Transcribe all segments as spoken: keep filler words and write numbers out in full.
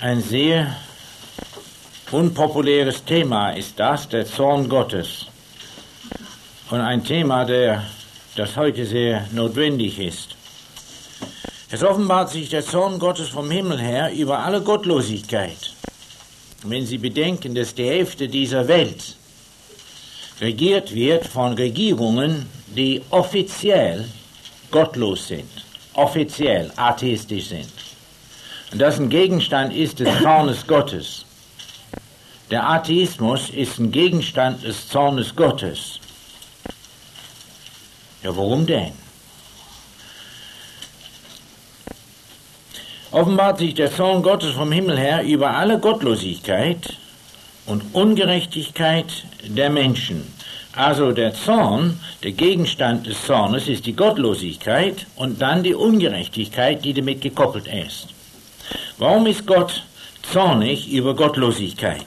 Ein sehr unpopuläres Thema ist das, der Zorn Gottes. Und ein Thema, der, das heute sehr notwendig ist. Es offenbart sich der Zorn Gottes vom Himmel her über alle Gottlosigkeit. Wenn Sie bedenken, dass die Hälfte dieser Welt regiert wird von Regierungen, die offiziell gottlos sind, offiziell atheistisch sind. Und das ein Gegenstand ist des Zornes Gottes. Der Atheismus ist ein Gegenstand des Zornes Gottes. Ja, warum denn? Offenbart sich der Zorn Gottes vom Himmel her über alle Gottlosigkeit und Ungerechtigkeit der Menschen. Also der Zorn, der Gegenstand des Zornes ist die Gottlosigkeit und dann die Ungerechtigkeit, die damit gekoppelt ist. Warum ist Gott zornig über Gottlosigkeit?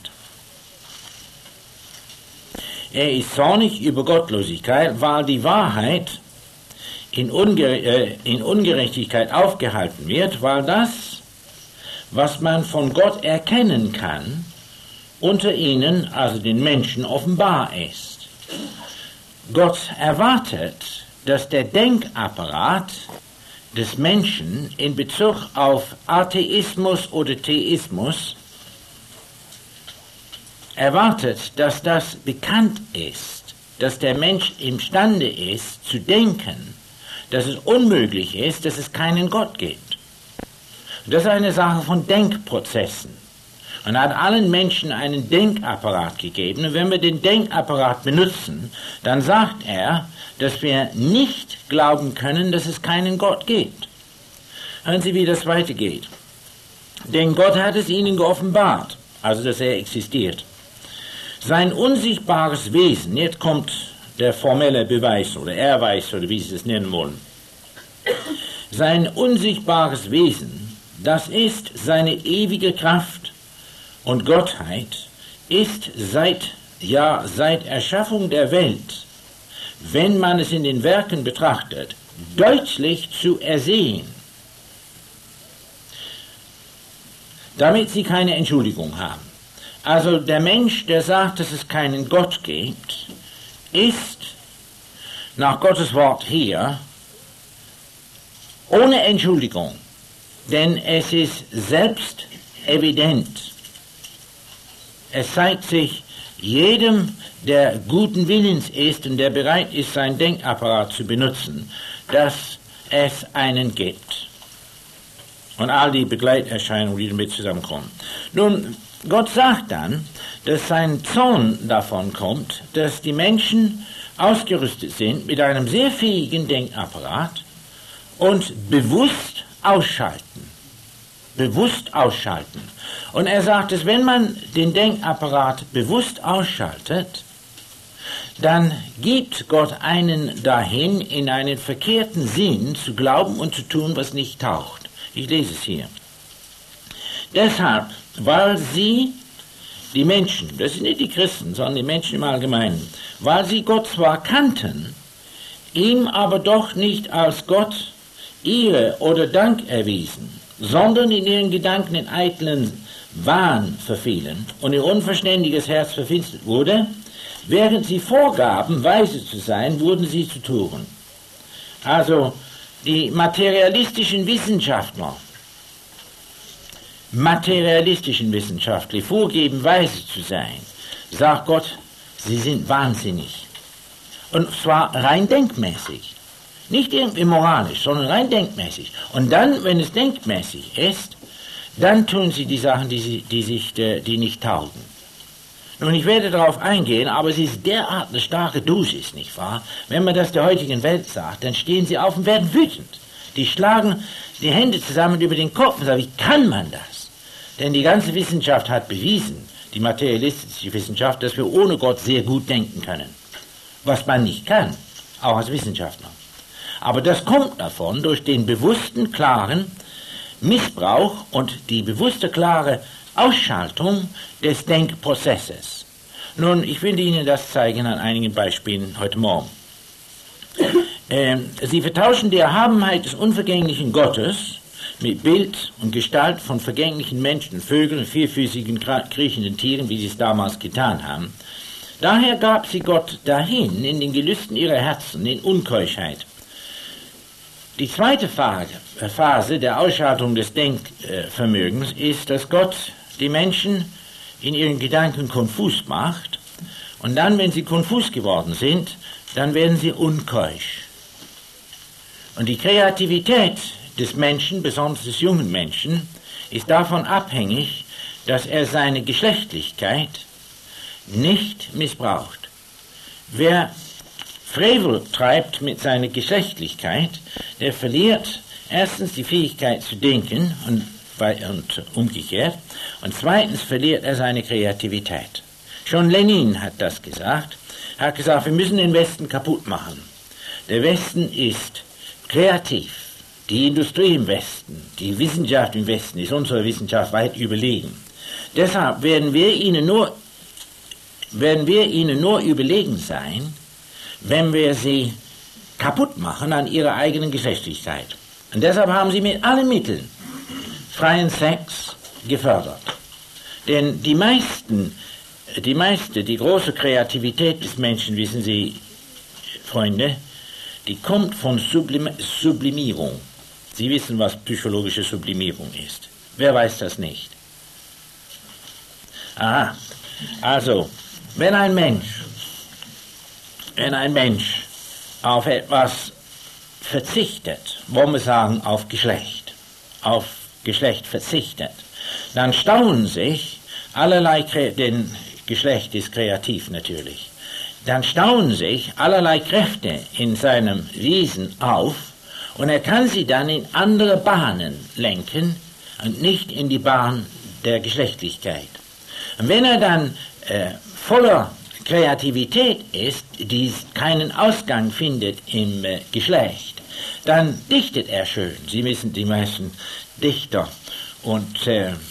Er ist zornig über Gottlosigkeit, weil die Wahrheit in, Unge äh, in Ungerechtigkeit aufgehalten wird, weil das, was man von Gott erkennen kann, unter ihnen, also den Menschen, offenbar ist. Gott erwartet, dass der Denkapparat des Menschen in Bezug auf Atheismus oder Theismus erwartet, dass das bekannt ist, dass der Mensch imstande ist zu denken, dass es unmöglich ist, dass es keinen Gott gibt. Das ist eine Sache von Denkprozessen. Und er hat allen Menschen einen Denkapparat gegeben. Und wenn wir den Denkapparat benutzen, dann sagt er, dass wir nicht glauben können, dass es keinen Gott gibt. Hören Sie, wie das weitergeht. Denn Gott hat es ihnen geoffenbart, also dass er existiert. Sein unsichtbares Wesen, jetzt kommt der formelle Beweis oder Erweis oder wie Sie es nennen wollen. Sein unsichtbares Wesen, das ist seine ewige Kraft und Gottheit, ist seit, ja, seit Erschaffung der Welt, wenn man es in den Werken betrachtet, deutlich zu ersehen, damit sie keine Entschuldigung haben. Also der Mensch, der sagt, dass es keinen Gott gibt, ist nach Gottes Wort hier ohne Entschuldigung, denn es ist selbst evident. Es zeigt sich jedem, der guten Willens ist und der bereit ist, sein Denkapparat zu benutzen, dass es einen gibt. Und all die Begleiterscheinungen, die damit zusammenkommen. Nun, Gott sagt dann, dass sein Zorn davon kommt, dass die Menschen ausgerüstet sind mit einem sehr fähigen Denkapparat und bewusst ausschalten. Bewusst ausschalten. Und er sagt, dass wenn man den Denkapparat bewusst ausschaltet, dann gibt Gott einen dahin, in einen verkehrten Sinn zu glauben und zu tun, was nicht taugt. Ich lese es hier. Deshalb, weil sie, die Menschen, das sind nicht die Christen, sondern die Menschen im Allgemeinen, weil sie Gott zwar kannten, ihm aber doch nicht als Gott Ehre oder Dank erwiesen, sondern in ihren Gedanken in eitlen Wahn verfielen und ihr unverständiges Herz verfinstert wurde, während sie vorgaben, weise zu sein, wurden sie zu Toren. Also die materialistischen Wissenschaftler, materialistischen Wissenschaftler, die vorgeben, weise zu sein, sagt Gott, sie sind wahnsinnig. Und zwar rein denkmäßig. Nicht irgendwie moralisch, sondern rein denkmäßig. Und dann, wenn es denkmäßig ist, dann tun sie die Sachen, die, sie, die, sich, die nicht taugen. Nun, ich werde darauf eingehen, aber es ist derart eine starke Dosis, nicht wahr? Wenn man das der heutigen Welt sagt, dann stehen sie auf und werden wütend. Die schlagen die Hände zusammen über den Kopf und sagen, wie kann man das? Denn die ganze Wissenschaft hat bewiesen, die materialistische Wissenschaft, dass wir ohne Gott sehr gut denken können. Was man nicht kann, auch als Wissenschaftler. Aber das kommt davon durch den bewussten, klaren Missbrauch und die bewusste, klare Ausschaltung des Denkprozesses. Nun, ich will Ihnen das zeigen an einigen Beispielen heute Morgen. Ähm, Sie vertauschen die Erhabenheit des unvergänglichen Gottes mit Bild und Gestalt von vergänglichen Menschen, Vögeln, vierfüßigen, kriechenden Tieren, wie sie es damals getan haben. Daher gab sie Gott dahin in den Gelüsten ihrer Herzen, in Unkeuschheit. Die zweite Phase der Ausschaltung des Denkvermögens ist, dass Gott die Menschen in ihren Gedanken konfus macht, und dann, wenn sie konfus geworden sind, dann werden sie unkeusch. Und die Kreativität des Menschen, besonders des jungen Menschen, ist davon abhängig, dass er seine Geschlechtlichkeit nicht missbraucht. Wer Frevel treibt mit seiner Geschlechtlichkeit, der verliert erstens die Fähigkeit zu denken und, und umgekehrt, und zweitens verliert er seine Kreativität. Schon Lenin hat das gesagt. Er hat gesagt, wir müssen den Westen kaputt machen. Der Westen ist kreativ. Die Industrie im Westen, die Wissenschaft im Westen ist unserer Wissenschaft weit überlegen. Deshalb werden wir ihnen nur, werden wir ihnen nur überlegen sein, wenn wir sie kaputt machen an ihrer eigenen Geschlechtlichkeit. Und deshalb haben sie mit allen Mitteln freien Sex gefördert. Denn die meisten, die meiste, die große Kreativität des Menschen, wissen Sie, Freunde, die kommt von Sublim- Sublimierung. Sie wissen, was psychologische Sublimierung ist. Wer weiß das nicht? Aha, also, wenn ein Mensch, wenn ein Mensch auf etwas verzichtet, wollen wir sagen auf Geschlecht, auf Geschlecht verzichtet, dann staunen sich allerlei, denn Geschlecht ist kreativ natürlich, dann staunen sich allerlei Kräfte in seinem Wesen auf, und er kann sie dann in andere Bahnen lenken und nicht in die Bahn der Geschlechtlichkeit. Und wenn er dann äh, voller Kreativität ist, die keinen Ausgang findet im äh, Geschlecht, dann dichtet er schön. Sie wissen, die meisten Dichter und äh, äh,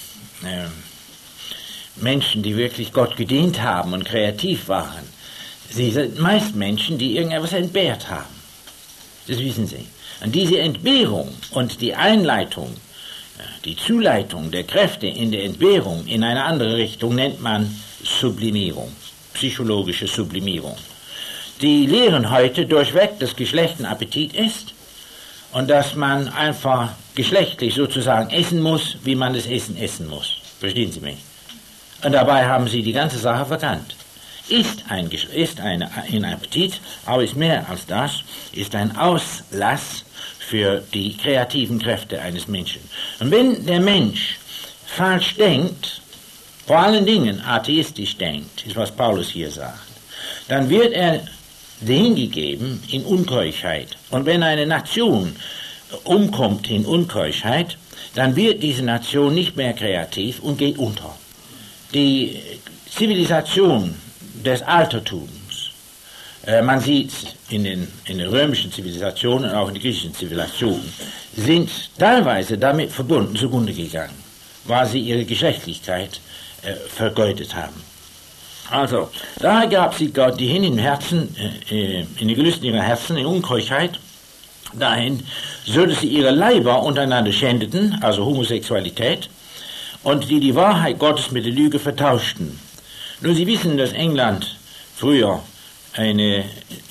Menschen, die wirklich Gott gedient haben und kreativ waren, sie sind meist Menschen, die irgendetwas entbehrt haben. Das wissen Sie. Und diese Entbehrung und die Einleitung, die Zuleitung der Kräfte in der Entbehrung in eine andere Richtung nennt man Sublimierung, psychologische Sublimierung. Die lehren heute durchweg, dass Geschlecht ein Appetit ist und dass man einfach geschlechtlich sozusagen essen muss, wie man das Essen essen muss. Verstehen Sie mich? Und dabei haben Sie die ganze Sache verkannt. Ist ein, ist eine, ein Appetit, aber ist mehr als das, ist ein Auslass für die kreativen Kräfte eines Menschen. Und wenn der Mensch falsch denkt, vor allen Dingen atheistisch denkt, ist was Paulus hier sagt, dann wird er hingegeben in Unkeuschheit. Und wenn eine Nation umkommt in Unkeuschheit, dann wird diese Nation nicht mehr kreativ und geht unter. Die Zivilisation des Altertums, äh, man sieht in den, in den römischen Zivilisationen und auch in den griechischen Zivilisationen, sind teilweise damit verbunden zugrunde gegangen, weil sie ihre Geschlechtlichkeit äh, vergeudet haben. Also, daher gab sie Gott die hin im Herzen, äh, in den Gelüsten ihrer Herzen, in Unkeuschheit, dahin, so dass sie ihre Leiber untereinander schändeten, also Homosexualität, und die die Wahrheit Gottes mit der Lüge vertauschten. Nun, Sie wissen, dass England früher eine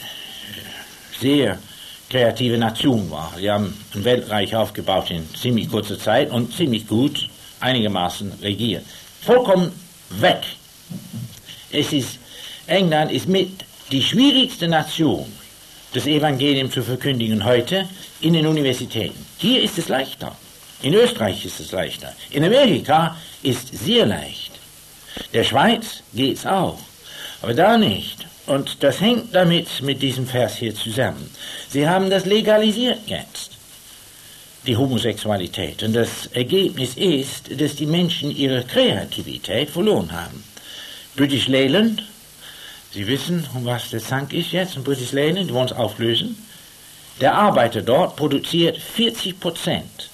sehr kreative Nation war. Sie haben ein Weltreich aufgebaut in ziemlich kurzer Zeit und ziemlich gut, einigermaßen regiert. Vollkommen weg. Es ist, England ist mit die schwierigste Nation, das Evangelium zu verkündigen heute in den Universitäten. Hier ist es leichter. In Österreich ist es leichter. In Amerika ist es sehr leicht. Der Schweiz geht's auch, aber da nicht. Und das hängt damit mit diesem Vers hier zusammen. Sie haben das legalisiert jetzt, die Homosexualität. Und das Ergebnis ist, dass die Menschen ihre Kreativität verloren haben. British Leyland, Sie wissen, um was der Zank ist jetzt, in British Leyland, die wollen es auflösen. Der Arbeiter dort produziert vierzig Prozent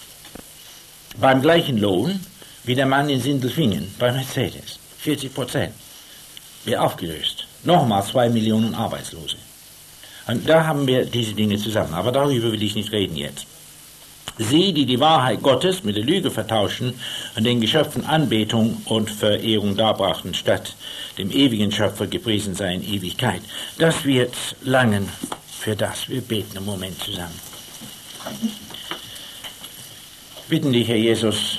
beim gleichen Lohn wie der Mann in Sindelfingen bei Mercedes. vierzig Prozent. Wird aufgelöst. Nochmal zwei Millionen Arbeitslose. Und da haben wir diese Dinge zusammen. Aber darüber will ich nicht reden jetzt. Sie, die die Wahrheit Gottes mit der Lüge vertauschen und den Geschöpfen Anbetung und Verehrung darbrachten, statt dem ewigen Schöpfer gepriesen sei in Ewigkeit. Das wird langen für das. Wir beten einen Moment zusammen. Bitten dich, Herr Jesus,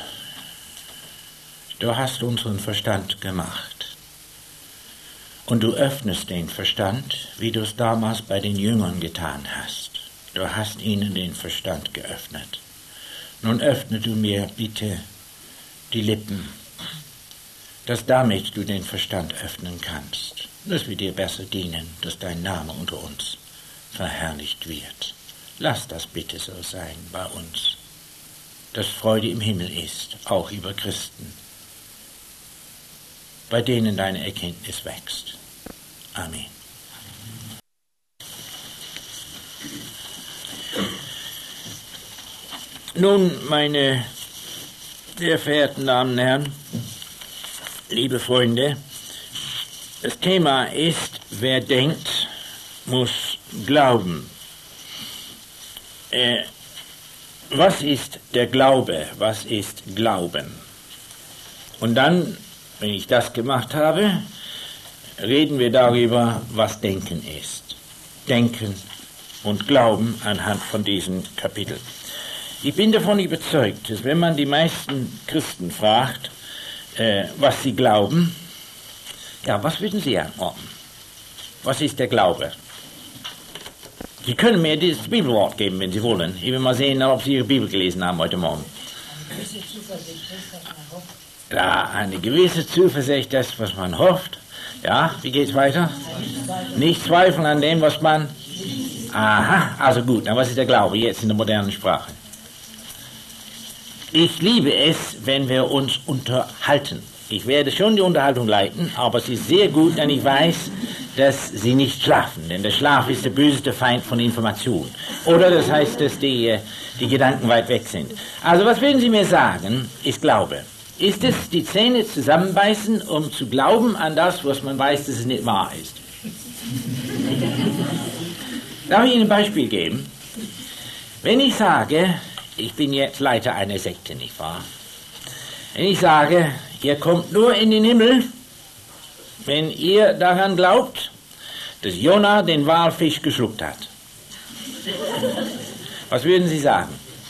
du hast unseren Verstand gemacht und du öffnest den Verstand, wie du es damals bei den Jüngern getan hast. Du hast ihnen den Verstand geöffnet. Nun öffne du mir bitte die Lippen, dass damit du den Verstand öffnen kannst, dass wir dir besser dienen, dass dein Name unter uns verherrlicht wird. Lass das bitte so sein bei uns, dass Freude im Himmel ist, auch über Christen, bei denen deine Erkenntnis wächst. Amen. Nun, meine sehr verehrten Damen und Herren, liebe Freunde, das Thema ist, wer denkt, muss glauben. Äh, was ist der Glaube? Was ist Glauben? Und dann, wenn ich das gemacht habe, reden wir darüber, was Denken ist. Denken und Glauben anhand von diesem Kapitel. Ich bin davon überzeugt, dass wenn man die meisten Christen fragt, äh, was sie glauben, ja, was würden sie antworten? Was ist der Glaube? Sie können mir dieses Bibelwort geben, wenn Sie wollen. Ich will mal sehen, ob Sie Ihre Bibel gelesen haben heute Morgen. Ja, eine gewisse Zuversicht, das, was man hofft. Ja, wie geht's weiter? Nicht zweifeln an dem, was man... Aha, also gut, dann was ist der Glaube jetzt in der modernen Sprache? Ich liebe es, wenn wir uns unterhalten. Ich werde schon die Unterhaltung leiten, aber es ist sehr gut, denn ich weiß, dass Sie nicht schlafen, denn der Schlaf ist der böseste Feind von Information. Oder das heißt, dass die, die Gedanken weit weg sind. Also was würden Sie mir sagen, ist Glaube? Ist es die Zähne zusammenbeißen, um zu glauben an das, was man weiß, dass es nicht wahr ist? Darf ich Ihnen ein Beispiel geben? Wenn ich sage, ich bin jetzt Leiter einer Sekte, nicht wahr? Wenn ich sage, ihr kommt nur in den Himmel, wenn ihr daran glaubt, dass Jona den Walfisch geschluckt hat. Was würden Sie sagen?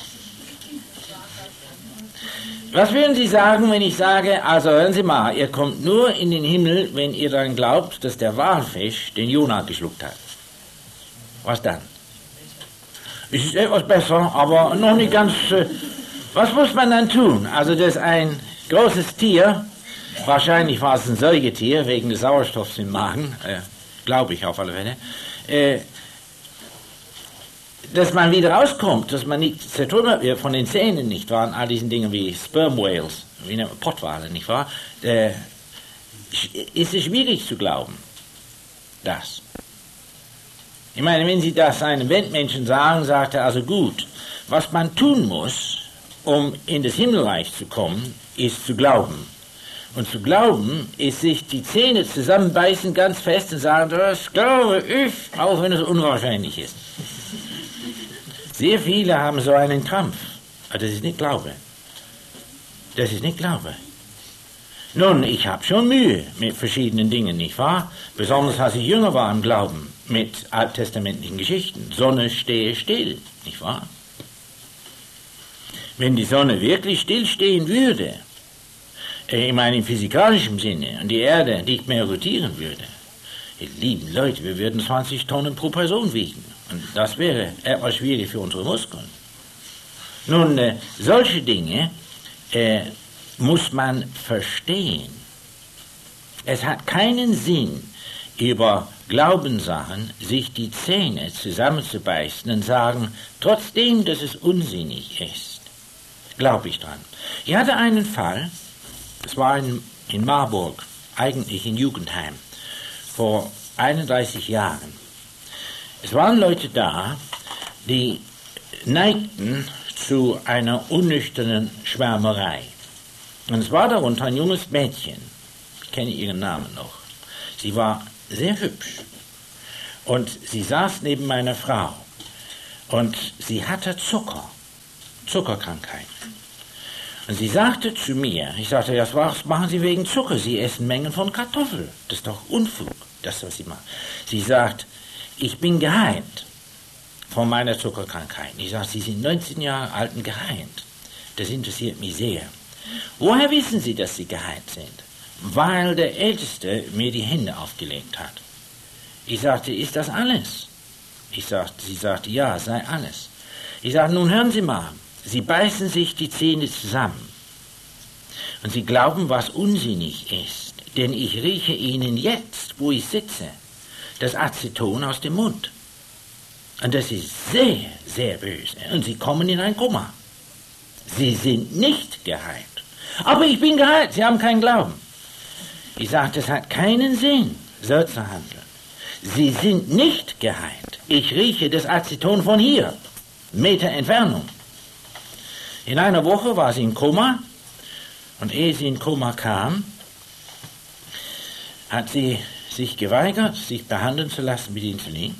Was würden Sie sagen, wenn ich sage, also hören Sie mal, ihr kommt nur in den Himmel, wenn ihr daran glaubt, dass der Walfisch den Jona geschluckt hat? Was dann? Es ist etwas besser, aber noch nicht ganz... Äh, was muss man dann tun? Also, dass ein großes Tier, wahrscheinlich war es ein Säugetier, wegen des Sauerstoffs im Magen, äh, glaube ich auf alle Fälle, äh, dass man wieder rauskommt, dass man nicht zertrümmert wird von den Zähnen, nicht wahr? Und all diesen Dingen wie Sperm Whales, wie nennt man Pottwale, nicht wahr? Äh, ist es schwierig zu glauben, das. Ich meine, wenn Sie das einem Weltmenschen sagen, sagt er also gut, was man tun muss, um in das Himmelreich zu kommen, ist zu glauben. Und zu glauben ist sich die Zähne zusammenbeißen ganz fest und sagen, das glaube ich, auch wenn es unwahrscheinlich ist. Sehr viele haben so einen Krampf. Aber das ist nicht Glaube. Das ist nicht Glaube. Nun, ich habe schon Mühe mit verschiedenen Dingen, nicht wahr? Besonders als ich jünger war im Glauben, mit alttestamentlichen Geschichten. Sonne stehe still, nicht wahr? Wenn die Sonne wirklich stillstehen würde, ich meine im physikalischen Sinne, und die Erde nicht mehr rotieren würde, ihr lieben Leute, wir würden zwanzig Tonnen pro Person wiegen. Und das wäre etwas schwierig für unsere Muskeln. Nun, äh, solche Dinge äh, muss man verstehen. Es hat keinen Sinn, über Glaubenssachen sich die Zähne zusammenzubeißen und sagen, trotzdem, dass es unsinnig ist, glaube ich dran. Ich hatte einen Fall, das war in, in Marburg, eigentlich in Jugendheim, vor einunddreißig Jahren. Es waren Leute da, die neigten zu einer unnüchternen Schwärmerei. Und es war darunter ein junges Mädchen, ich kenne ihren Namen noch. Sie war sehr hübsch und sie saß neben meiner Frau und sie hatte Zucker Zuckerkrankheit. Und sie sagte zu mir, ich sagte, das was machen Sie wegen Zucker? Sie essen Mengen von Kartoffeln. Das ist doch Unfug, das, was Sie machen. Sie sagt, ich bin geheilt von meiner Zuckerkrankheit. Ich sage, Sie sind neunzehn Jahre alt und geheilt. Das interessiert mich sehr. Woher wissen Sie, dass Sie geheilt sind? Weil der Älteste mir die Hände aufgelegt hat. Ich sagte, ist das alles? Ich sagte, sie sagte, ja, sei alles. Ich sagte, nun hören Sie mal, Sie beißen sich die Zähne zusammen. Und Sie glauben, was unsinnig ist, denn ich rieche Ihnen jetzt, wo ich sitze, das Aceton aus dem Mund. Und das ist sehr, sehr böse. Und Sie kommen in ein Koma. Sie sind nicht geheilt. Aber ich bin geheilt, Sie haben keinen Glauben. Ich sagte, es hat keinen Sinn, so zu handeln. Sie sind nicht geheilt. Ich rieche das Aceton von hier, Meter Entfernung. In einer Woche war sie im Koma und ehe sie in Koma kam, hat sie sich geweigert, sich behandeln zu lassen mit Insulin.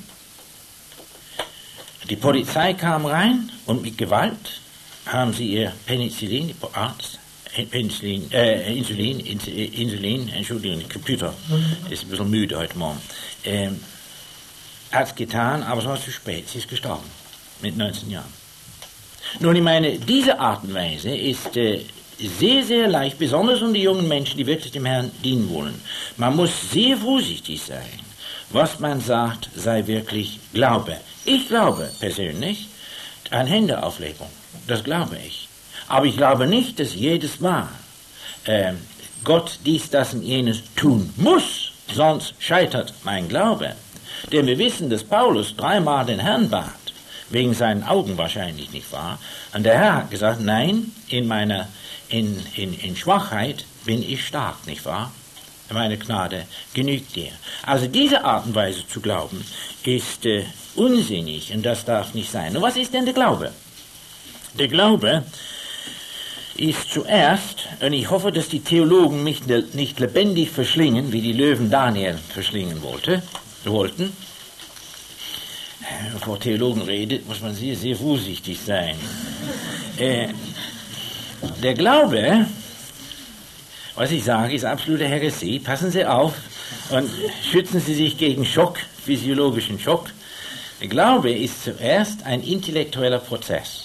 Die Polizei kam rein und mit Gewalt haben sie ihr Penicillin, die Arzt, Penicillin, äh, Insulin, Insulin, Entschuldigung, Computer, ist ein bisschen müde heute Morgen, ähm, hat es getan, aber es war zu spät, sie ist gestorben, mit neunzehn Jahren. Nun, ich meine, diese Art und Weise ist äh, sehr, sehr leicht, besonders um die jungen Menschen, die wirklich dem Herrn dienen wollen. Man muss sehr vorsichtig sein. Was man sagt, sei wirklich Glaube. Ich glaube persönlich an Händeauflegung, das glaube ich. Aber ich glaube nicht, dass jedes Mal äh, Gott dies, das und jenes tun muss, sonst scheitert mein Glaube. Denn wir wissen, dass Paulus dreimal den Herrn bat, wegen seinen Augen wahrscheinlich, nicht wahr? Und der Herr hat gesagt, nein, in meiner in, in, in Schwachheit bin ich stark, nicht wahr? Meine Gnade genügt dir. Also diese Art und Weise zu glauben, ist äh, unsinnig und das darf nicht sein. Und was ist denn der Glaube? Der Glaube ist zuerst, und ich hoffe, dass die Theologen mich nicht lebendig verschlingen, wie die Löwen Daniel verschlingen wollte, wollten. Bevor Theologen redet, muss man sehr, sehr vorsichtig sein. Äh, der Glaube, was ich sage, ist absolute Häresie. Passen Sie auf und schützen Sie sich gegen Schock, physiologischen Schock. Der Glaube ist zuerst ein intellektueller Prozess.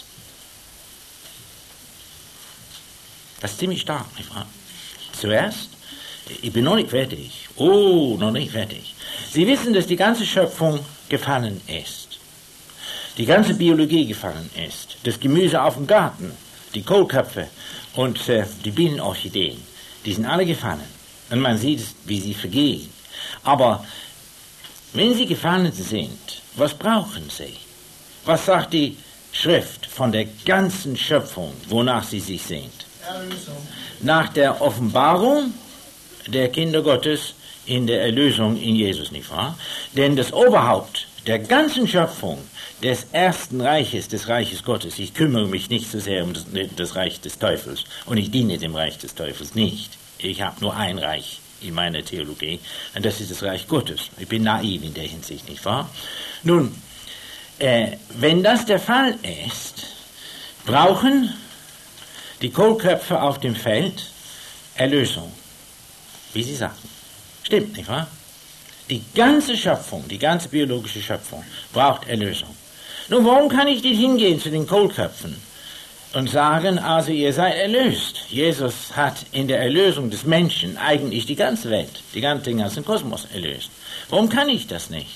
Das ist ziemlich stark, nicht wahr? Zuerst, ich bin noch nicht fertig. Oh, noch nicht fertig. Sie wissen, dass die ganze Schöpfung gefallen ist. Die ganze Biologie gefallen ist. Das Gemüse auf dem Garten, die Kohlköpfe und äh, die Bienenorchideen, die sind alle gefallen. Und man sieht, wie sie vergehen. Aber wenn sie gefallen sind, was brauchen sie? Was sagt die Schrift von der ganzen Schöpfung, wonach sie sich sehnt? Erlösung. Nach der Offenbarung der Kinder Gottes in der Erlösung in Jesus, nicht wahr? Denn das Oberhaupt der ganzen Schöpfung des ersten Reiches, des Reiches Gottes, ich kümmere mich nicht so sehr um das, das Reich des Teufels und ich diene dem Reich des Teufels nicht. Ich habe nur ein Reich in meiner Theologie und das ist das Reich Gottes. Ich bin naiv in der Hinsicht, nicht wahr? Nun, äh, wenn das der Fall ist, brauchen die Kohlköpfe auf dem Feld Erlösung, wie Sie sagten. Stimmt, nicht wahr? Die ganze Schöpfung, die ganze biologische Schöpfung braucht Erlösung. Nun, warum kann ich nicht hingehen zu den Kohlköpfen und sagen, also ihr seid erlöst? Jesus hat in der Erlösung des Menschen eigentlich die ganze Welt, die ganze, den ganzen Kosmos erlöst. Warum kann ich das nicht?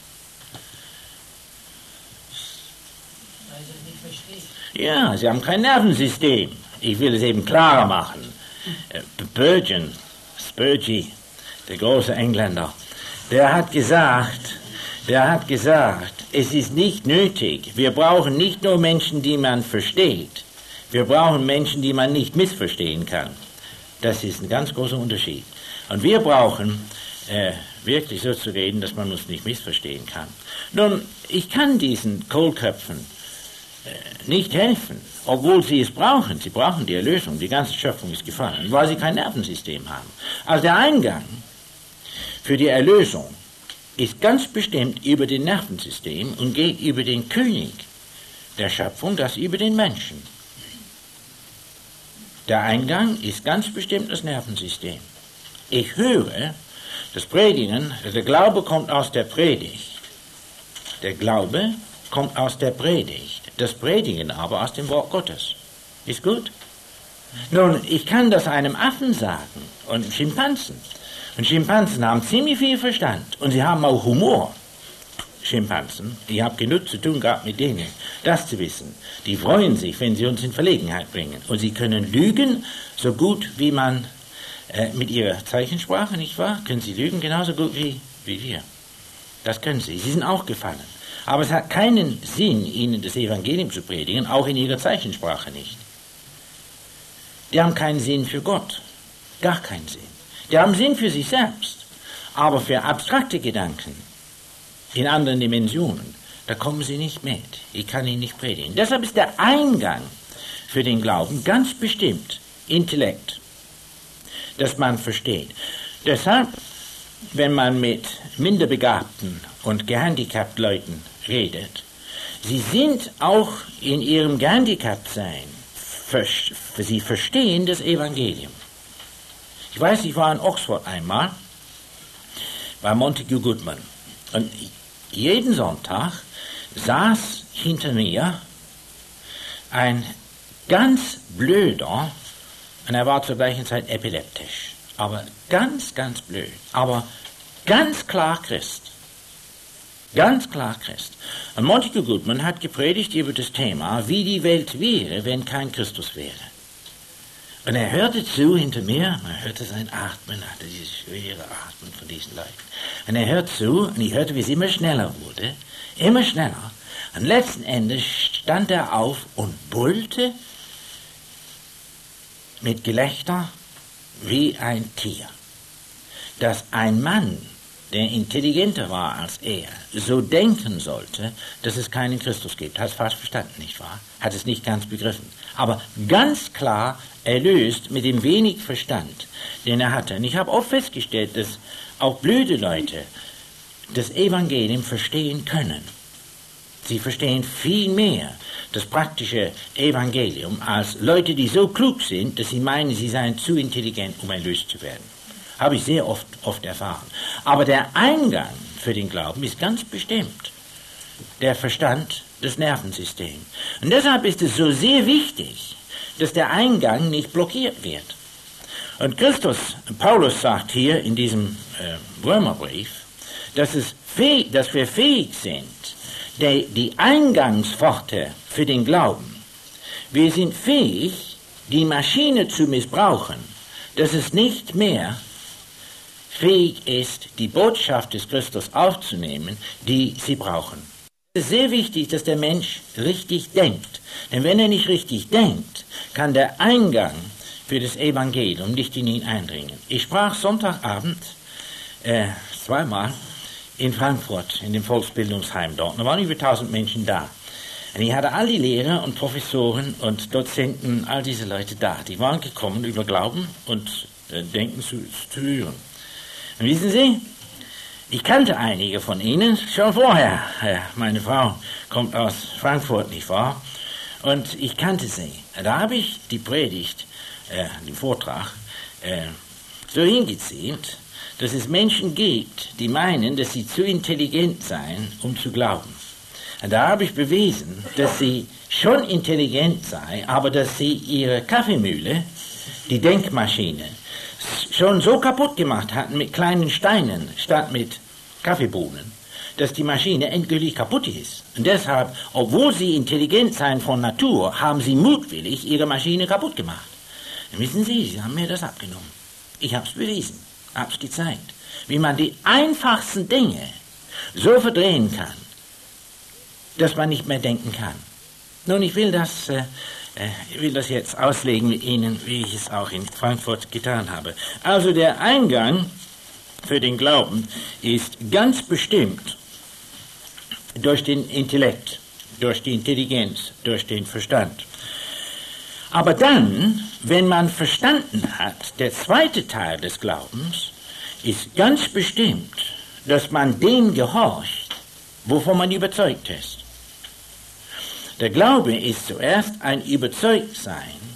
Weil Sie es nicht verstehen. Ja, Sie haben kein Nervensystem. Ich will es eben klarer machen. Spurgeon, Spurgeon, der große Engländer, der hat gesagt, der hat gesagt, es ist nicht nötig, wir brauchen nicht nur Menschen, die man versteht, wir brauchen Menschen, die man nicht missverstehen kann. Das ist ein ganz großer Unterschied. Und wir brauchen äh, wirklich so zu reden, dass man uns nicht missverstehen kann. Nun, ich kann diesen Kohlköpfen äh, nicht helfen, obwohl sie es brauchen. Sie brauchen die Erlösung, die ganze Schöpfung ist gefallen, weil sie kein Nervensystem haben. Also der Eingang für die Erlösung ist ganz bestimmt über den Nervensystem und geht über den König der Schöpfung, das über den Menschen. Der Eingang ist ganz bestimmt das Nervensystem. Ich höre, das Predigen, der Glaube kommt aus der Predigt. Der Glaube kommt aus der Predigt. Das Predigen aber aus dem Wort Gottes. Ist gut? Nun, ich kann das einem Affen sagen und Schimpansen. Und Schimpansen haben ziemlich viel Verstand und sie haben auch Humor. Schimpansen, ich habe genug zu tun gehabt mit denen, das zu wissen. Die freuen sich, wenn sie uns in Verlegenheit bringen. Und sie können lügen, so gut wie man äh, mit ihrer Zeichensprache, nicht wahr? Können sie lügen genauso gut wie, wie wir. Das können sie. Sie sind auch gefallen. Aber es hat keinen Sinn, ihnen das Evangelium zu predigen, auch in ihrer Zeichensprache nicht. Die haben keinen Sinn für Gott. Gar keinen Sinn. Die haben Sinn für sich selbst. Aber für abstrakte Gedanken in anderen Dimensionen, da kommen sie nicht mit. Ich kann ihnen nicht predigen. Deshalb ist der Eingang für den Glauben ganz bestimmt Intellekt, dass man versteht. Deshalb, wenn man mit minderbegabten und gehandicapten Leuten redet, sie sind auch in ihrem Gehandicaptsein, sie verstehen das Evangelium. Ich weiß, ich war in Oxford einmal bei Montague Goodman und jeden Sonntag saß hinter mir ein ganz blöder, und er war zur gleichen Zeit epileptisch, aber ganz, ganz blöd, aber ganz klar Christ. Ganz klar Christ. Und Montague Goodman hat gepredigt über das Thema, wie die Welt wäre, wenn kein Christus wäre. Und er hörte zu hinter mir, man hörte sein Atmen, hatte dieses schwere Atmen von diesen Leuten. Und er hörte zu, und ich hörte, wie es immer schneller wurde, immer schneller. Und letzten Endes stand er auf und brüllte mit Gelächter wie ein Tier. Dass ein Mann, der intelligenter war als er, so denken sollte, dass es keinen Christus gibt. Hat es falsch verstanden, nicht wahr? Hat es nicht ganz begriffen. Aber ganz klar erlöst mit dem wenig Verstand, den er hatte. Und ich habe oft festgestellt, dass auch blöde Leute das Evangelium verstehen können. Sie verstehen viel mehr das praktische Evangelium als Leute, die so klug sind, dass sie meinen, sie seien zu intelligent, um erlöst zu werden. Habe ich sehr oft, oft erfahren. Aber der Eingang für den Glauben ist ganz bestimmt der Verstand, das Nervensystem. Und deshalb ist es so sehr wichtig, dass der Eingang nicht blockiert wird. Und Christus, Paulus sagt hier in diesem äh, Römerbrief, dass, es fähig, dass wir fähig sind, die, die Eingangspforte für den Glauben, wir sind fähig, die Maschine zu missbrauchen, dass es nicht mehr fähig ist, die Botschaft des Christus aufzunehmen, die sie brauchen. Es ist sehr wichtig, dass der Mensch richtig denkt. Denn wenn er nicht richtig denkt, kann der Eingang für das Evangelium nicht in ihn eindringen. Ich sprach Sonntagabend äh, zweimal in Frankfurt, in dem Volksbildungsheim dort. Da waren über tausend Menschen da. Und ich hatte all die Lehrer und Professoren und Dozenten, all diese Leute da. Die waren gekommen, über Glauben und äh, Denken zu, zu hören. Und wissen Sie, ich kannte einige von ihnen schon vorher. Meine Frau kommt aus Frankfurt, nicht wahr? Und ich kannte sie. Da habe ich die Predigt, äh, den Vortrag, äh, so hingezielt, dass es Menschen gibt, die meinen, dass sie zu intelligent seien, um zu glauben. Und da habe ich bewiesen, dass sie schon intelligent sei, aber dass sie ihre Kaffeemühle, die Denkmaschine, schon so kaputt gemacht hatten mit kleinen Steinen statt mit Kaffeebohnen, dass die Maschine endgültig kaputt ist. Und deshalb, obwohl sie intelligent seien von Natur, haben sie mutwillig ihre Maschine kaputt gemacht. Und wissen Sie, sie haben mir das abgenommen. Ich habe es bewiesen, habe es gezeigt, wie man die einfachsten Dinge so verdrehen kann, dass man nicht mehr denken kann. Nun, ich will das... Äh, Ich will das jetzt auslegen mit Ihnen, wie ich es auch in Frankfurt getan habe. Also der Eingang für den Glauben ist ganz bestimmt durch den Intellekt, durch die Intelligenz, durch den Verstand. Aber dann, wenn man verstanden hat, der zweite Teil des Glaubens ist ganz bestimmt, dass man dem gehorcht, wovon man überzeugt ist. Der Glaube ist zuerst ein Überzeugtsein,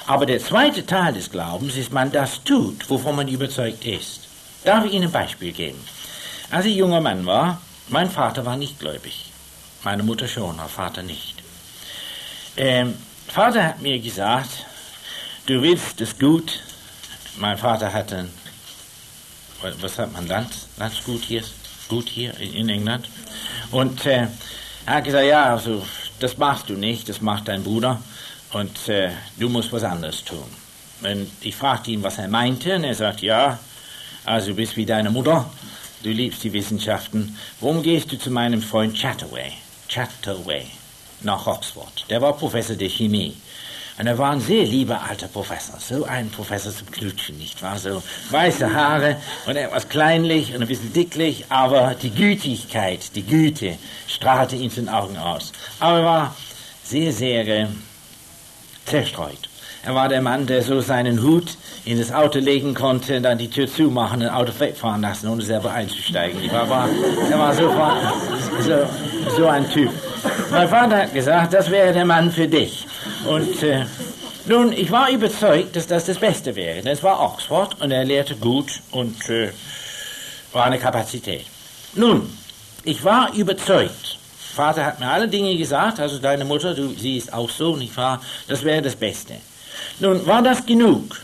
Aber der zweite Teil des Glaubens ist, man das tut, wovon man überzeugt ist. Darf ich Ihnen ein Beispiel geben? Als ich junger Mann war, mein Vater war nicht gläubig. Meine Mutter schon, mein Vater nicht. Ähm, Vater hat mir gesagt, du willst es gut. Mein Vater hatte, was hat man, Land, Landsgut hier, gut hier in, in England. Und äh, er hat gesagt, ja, also das machst du nicht, das macht dein Bruder. Und äh, du musst was anderes tun. Und ich fragte ihn, was er meinte, und er sagt, ja, also du bist wie deine Mutter, du liebst die Wissenschaften. Warum gehst du zu meinem Freund Chataway, Chataway, nach Oxford? Der war Professor der Chemie. Und er war ein sehr lieber alter Professor, so ein Professor zum Knutschen, nicht wahr? So weiße Haare und etwas kleinlich und ein bisschen dicklich, aber die Gütigkeit, die Güte strahlte ihm zu den Augen aus. Aber er war sehr, sehr äh, zerstreut. Er war der Mann, der so seinen Hut in das Auto legen konnte, dann die Tür zumachen und das Auto wegfahren lassen, ohne selber einzusteigen. Er war, er war so, so, so ein Typ. Mein Vater hat gesagt, das wäre der Mann für dich. Und äh, nun, ich war überzeugt, dass das das Beste wäre. Denn es war Oxford und er lehrte gut und äh, war eine Kapazität. Nun, ich war überzeugt. Vater hat mir alle Dinge gesagt, also deine Mutter, du, sie ist auch so, nicht wahr? Das wäre das Beste. Nun, war das genug?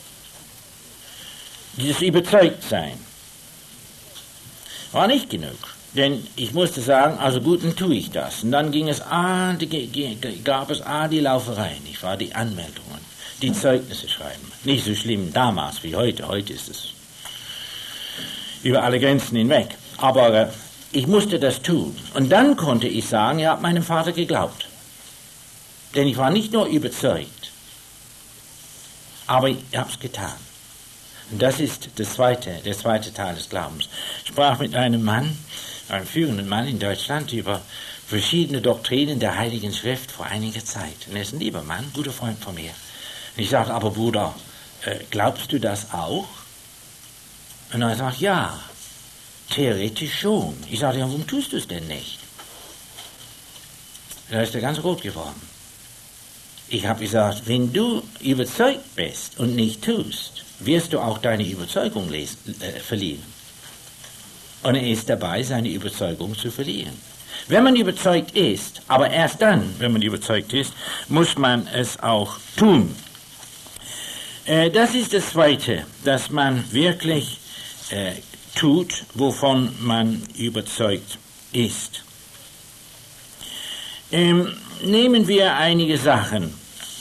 Dieses Überzeugtsein war nicht genug. Denn ich musste sagen, also gut, dann tue ich das. Und dann ging es, ah, die, gab es ah, die Lauferei, nicht wahr? Die Anmeldungen, die Zeugnisse schreiben. Nicht so schlimm damals wie heute. Heute ist es über alle Grenzen hinweg. Aber äh, ich musste das tun. Und dann konnte ich sagen, ihr habt meinem Vater geglaubt. Denn ich war nicht nur überzeugt, aber ich habe es getan. Und das ist das zweite, der zweite Teil des Glaubens. Ich sprach mit einem Mann, einem führenden Mann in Deutschland, über verschiedene Doktrinen der Heiligen Schrift vor einiger Zeit. Und er ist ein lieber Mann, ein guter Freund von mir. Und ich sagte, aber Bruder, äh, glaubst du das auch? Und er sagt, ja, theoretisch schon. Ich sagte, ja, warum tust du es denn nicht? Da ist er ganz rot geworden. Ich habe gesagt, wenn du überzeugt bist und nicht tust, wirst du auch deine Überzeugung lesen, äh, verlieren. Und er ist dabei, seine Überzeugung zu verlieren. Wenn man überzeugt ist, aber erst dann, wenn man überzeugt ist, muss man es auch tun. Äh, das ist das Zweite, dass man wirklich äh, tut, wovon man überzeugt ist. Ähm, nehmen wir einige Sachen.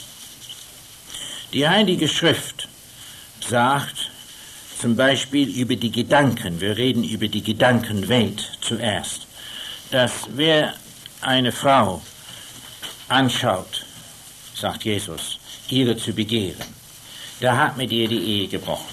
Die Heilige Schrift sagt zum Beispiel über die Gedanken, wir reden über die Gedankenwelt zuerst, dass wer eine Frau anschaut, sagt Jesus, ihre zu begehren, der hat mit ihr die Ehe gebrochen.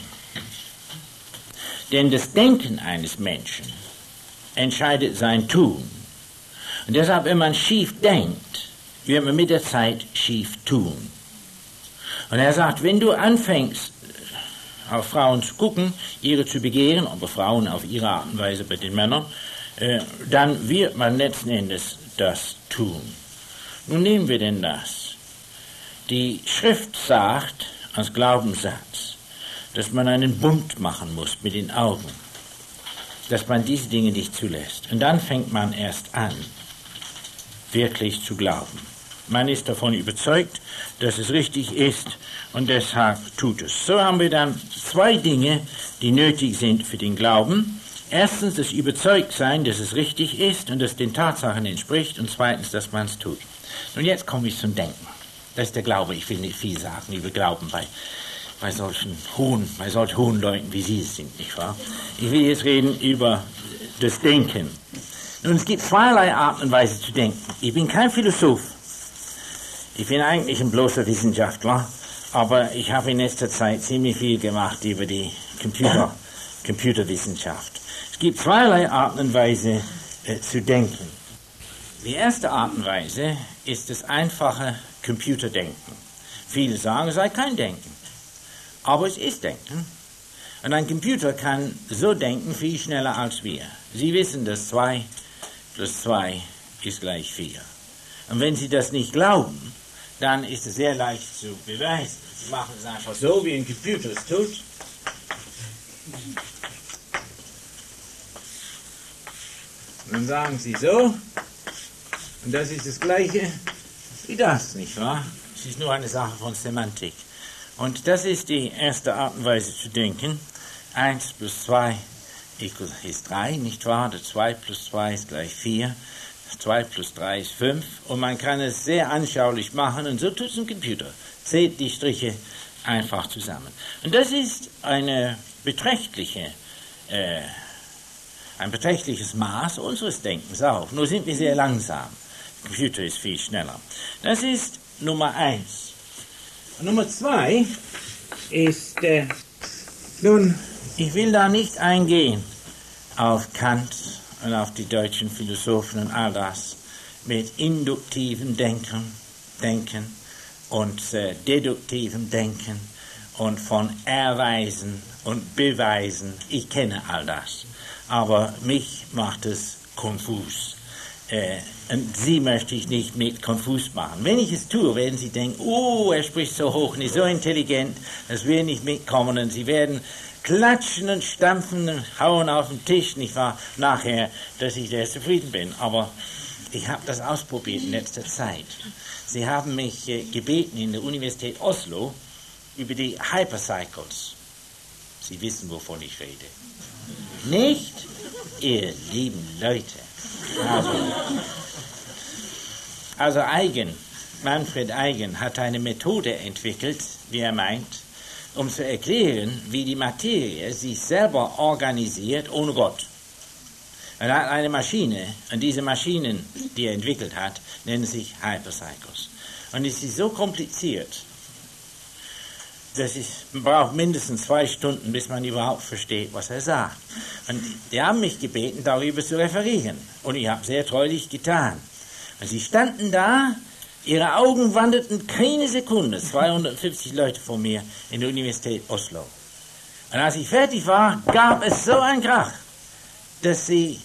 Denn das Denken eines Menschen entscheidet sein Tun. Und deshalb, wenn man schief denkt, wird man mit der Zeit schief tun. Und er sagt, wenn du anfängst, auf Frauen zu gucken, ihre zu begehren, aber Frauen auf ihre Art und Weise bei den Männern, äh, dann wird man letzten Endes das tun. Nun nehmen wir denn das. Die Schrift sagt, als Glaubenssatz, dass man einen Bund machen muss mit den Augen, dass man diese Dinge nicht zulässt. Und dann fängt man erst an, wirklich zu glauben. Man ist davon überzeugt, dass es richtig ist und deshalb tut es. So haben wir dann zwei Dinge, die nötig sind für den Glauben. Erstens das Überzeugtsein, dass es richtig ist und dass den Tatsachen entspricht, und zweitens, dass man es tut. Und jetzt komme ich zum Denken. Das ist der Glaube. Ich will nicht viel sagen über Glauben bei, bei solchen hohen, bei solch hohen Leuten, wie Sie es sind, nicht wahr? Ich will jetzt reden über das Denken. Nun, es gibt zweierlei Arten und Weise zu denken. Ich bin kein Philosoph. Ich bin eigentlich ein bloßer Wissenschaftler, aber ich habe in letzter Zeit ziemlich viel gemacht über die Computer, Computerwissenschaft. Es gibt zweierlei Arten und Weise äh, zu denken. Die erste Art und Weise ist das einfache Computerdenken. Viele sagen, es sei kein Denken, aber es ist Denken. Und ein Computer kann so denken viel schneller als wir. Sie wissen, dass zwei plus zwei ist gleich vier. Und wenn Sie das nicht glauben, dann ist es sehr leicht zu beweisen. Sie machen es einfach so, wie ein Computer es tut. Und dann sagen Sie so, und das ist das Gleiche wie das, nicht wahr? Es ist nur eine Sache von Semantik. Und das ist die erste Art und Weise zu denken. eins plus zwei ist drei, nicht wahr? Der zwei plus zwei ist gleich vier. zwei plus drei ist fünf. Und man kann es sehr anschaulich machen. Und so tut es ein Computer. Zählt die Striche einfach zusammen. Und das ist eine beträchtliche, äh, ein beträchtliches Maß unseres Denkens auch. Nur sind wir sehr langsam. Der Computer ist viel schneller. Das ist Nummer eins. Und Nummer zwei ist, äh, nun, ich will da nicht eingehen auf Kant und auf die deutschen Philosophen und all das mit induktivem Denken, Denken und äh, deduktivem Denken und von Erweisen und Beweisen. Ich kenne all das, aber mich macht es konfus. Äh, und Sie möchte ich nicht mit konfus machen. Wenn ich es tue, werden Sie denken, oh, er spricht so hoch und ist so intelligent, dass wir nicht mitkommen und Sie werden klatschen und stampfen und hauen auf den Tisch, nicht wahr, nachher, dass ich sehr zufrieden bin. Aber ich habe das ausprobiert in letzter Zeit. Sie haben mich äh, gebeten in der Universität Oslo über die Hypercycles. Sie wissen, wovon ich rede. Nicht, ihr lieben Leute. Also, also Eigen, Manfred Eigen hat eine Methode entwickelt, wie er meint, um zu erklären, wie die Materie sich selber organisiert ohne Gott. Er hat eine Maschine, und diese Maschinen, die er entwickelt hat, nennen sich Hypercycles. Und es ist so kompliziert, dass es braucht mindestens zwei Stunden, bis man überhaupt versteht, was er sagt. Und die haben mich gebeten, darüber zu referieren. Und ich habe sehr treulich getan. Und sie standen da, ihre Augen wanderten keine Sekunde, zweihundertfünfzig Leute vor mir in der Universität Oslo. Und als ich fertig war, gab es so einen Krach, dass sie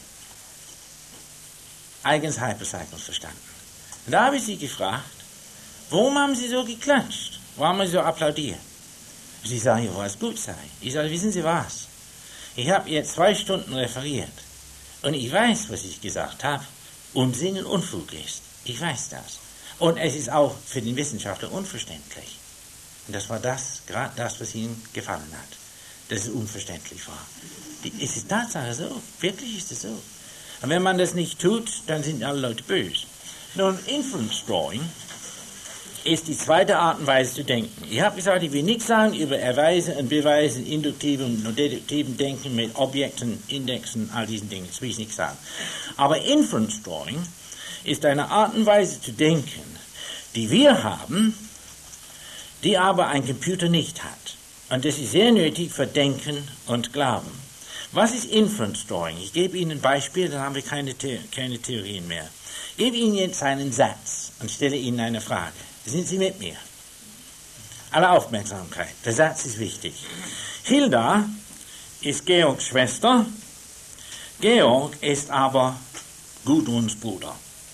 eigens Hypercycles verstanden. Und da habe ich sie gefragt, warum haben sie so geklatscht? Warum haben sie so applaudiert? Sie sagen, ja, was gut sei. Ich sage, wissen Sie was? Ich habe jetzt zwei Stunden referiert. Und ich weiß, was ich gesagt habe. Unsinn und Unfug ist. Ich weiß das. Und es ist auch für den Wissenschaftler unverständlich. Und das war das, gerade das, was Ihnen gefallen hat. Dass es unverständlich war. Es ist Tatsache so. Wirklich ist es so. Und wenn man das nicht tut, dann sind alle Leute böse. Nun, Inference Drawing ist die zweite Art und Weise zu denken. Ich habe gesagt, ich will nichts sagen über Erweisen und Beweisen, induktivem und deduktivem Denken mit Objekten, Indexen, all diesen Dingen. Das will ich nicht sagen. Aber Inference Drawing ist eine Art und Weise zu denken, die wir haben, die aber ein Computer nicht hat. Und das ist sehr nötig für Denken und Glauben. Was ist Inference Drawing? Ich gebe Ihnen ein Beispiel, dann haben wir keine, The- keine Theorien mehr. Ich gebe Ihnen jetzt einen Satz und stelle Ihnen eine Frage. Sind Sie mit mir? Alle Aufmerksamkeit. Der Satz ist wichtig. Hilda ist Georgs Schwester. Georg ist aber Gudruns Bruder.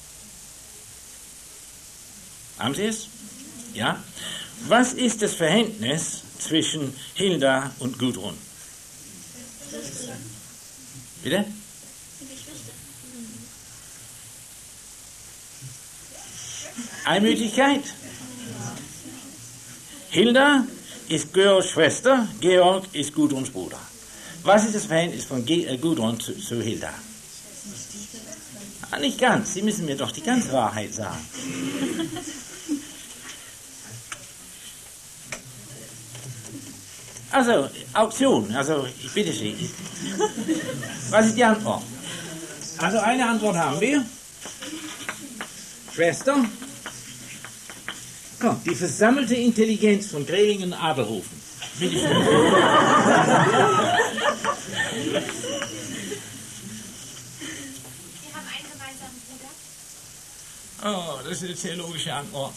Haben Sie es? Ja? Was ist das Verhältnis zwischen Hilda und Gudrun? Bitte? Einmütigkeit. Hilda ist Georgs Schwester, Georg ist Gudruns Bruder. Was ist das Verhältnis von Ge- äh, Gudrun zu, zu Hilda? Ah, nicht ganz, Sie müssen mir doch die ganze Wahrheit sagen. Also, Auktion, also ich bitte Sie. Was ist die Antwort? Also eine Antwort haben wir. Schwester. Komm, die versammelte Intelligenz von Grevingen und Adelhofen. Bitte schön. Sie haben einen gemeinsamen Bruder? Oh, das ist eine theologische Antwort.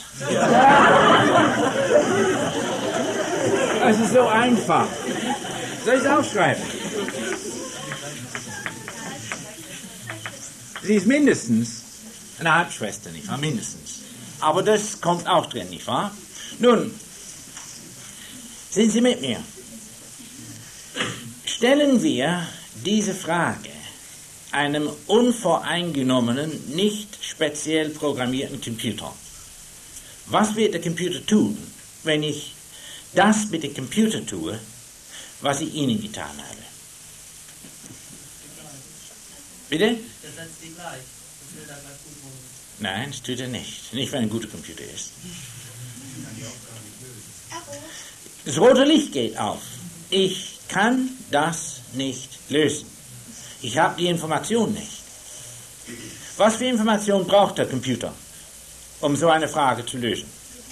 Das ist so einfach. Soll ich es aufschreiben? Sie ist mindestens eine Halbschwester, nicht wahr? Mindestens. aber das kommt auch drin, nicht wahr? Nun, sind Sie mit mir? Stellen wir diese Frage einem unvoreingenommenen, nicht speziell programmierten Computer. Was wird der Computer tun, wenn ich das mit dem Computer tue, was ich Ihnen getan habe? Bitte? Der setzt die gleich. Das will er gleich gut machen. Nein, das tut er nicht. Nicht, wenn er ein guter Computer ist. Das rote Licht geht auf. Ich kann das nicht lösen. Ich habe die Information nicht. Was für Information braucht der Computer, um so eine Frage zu lösen?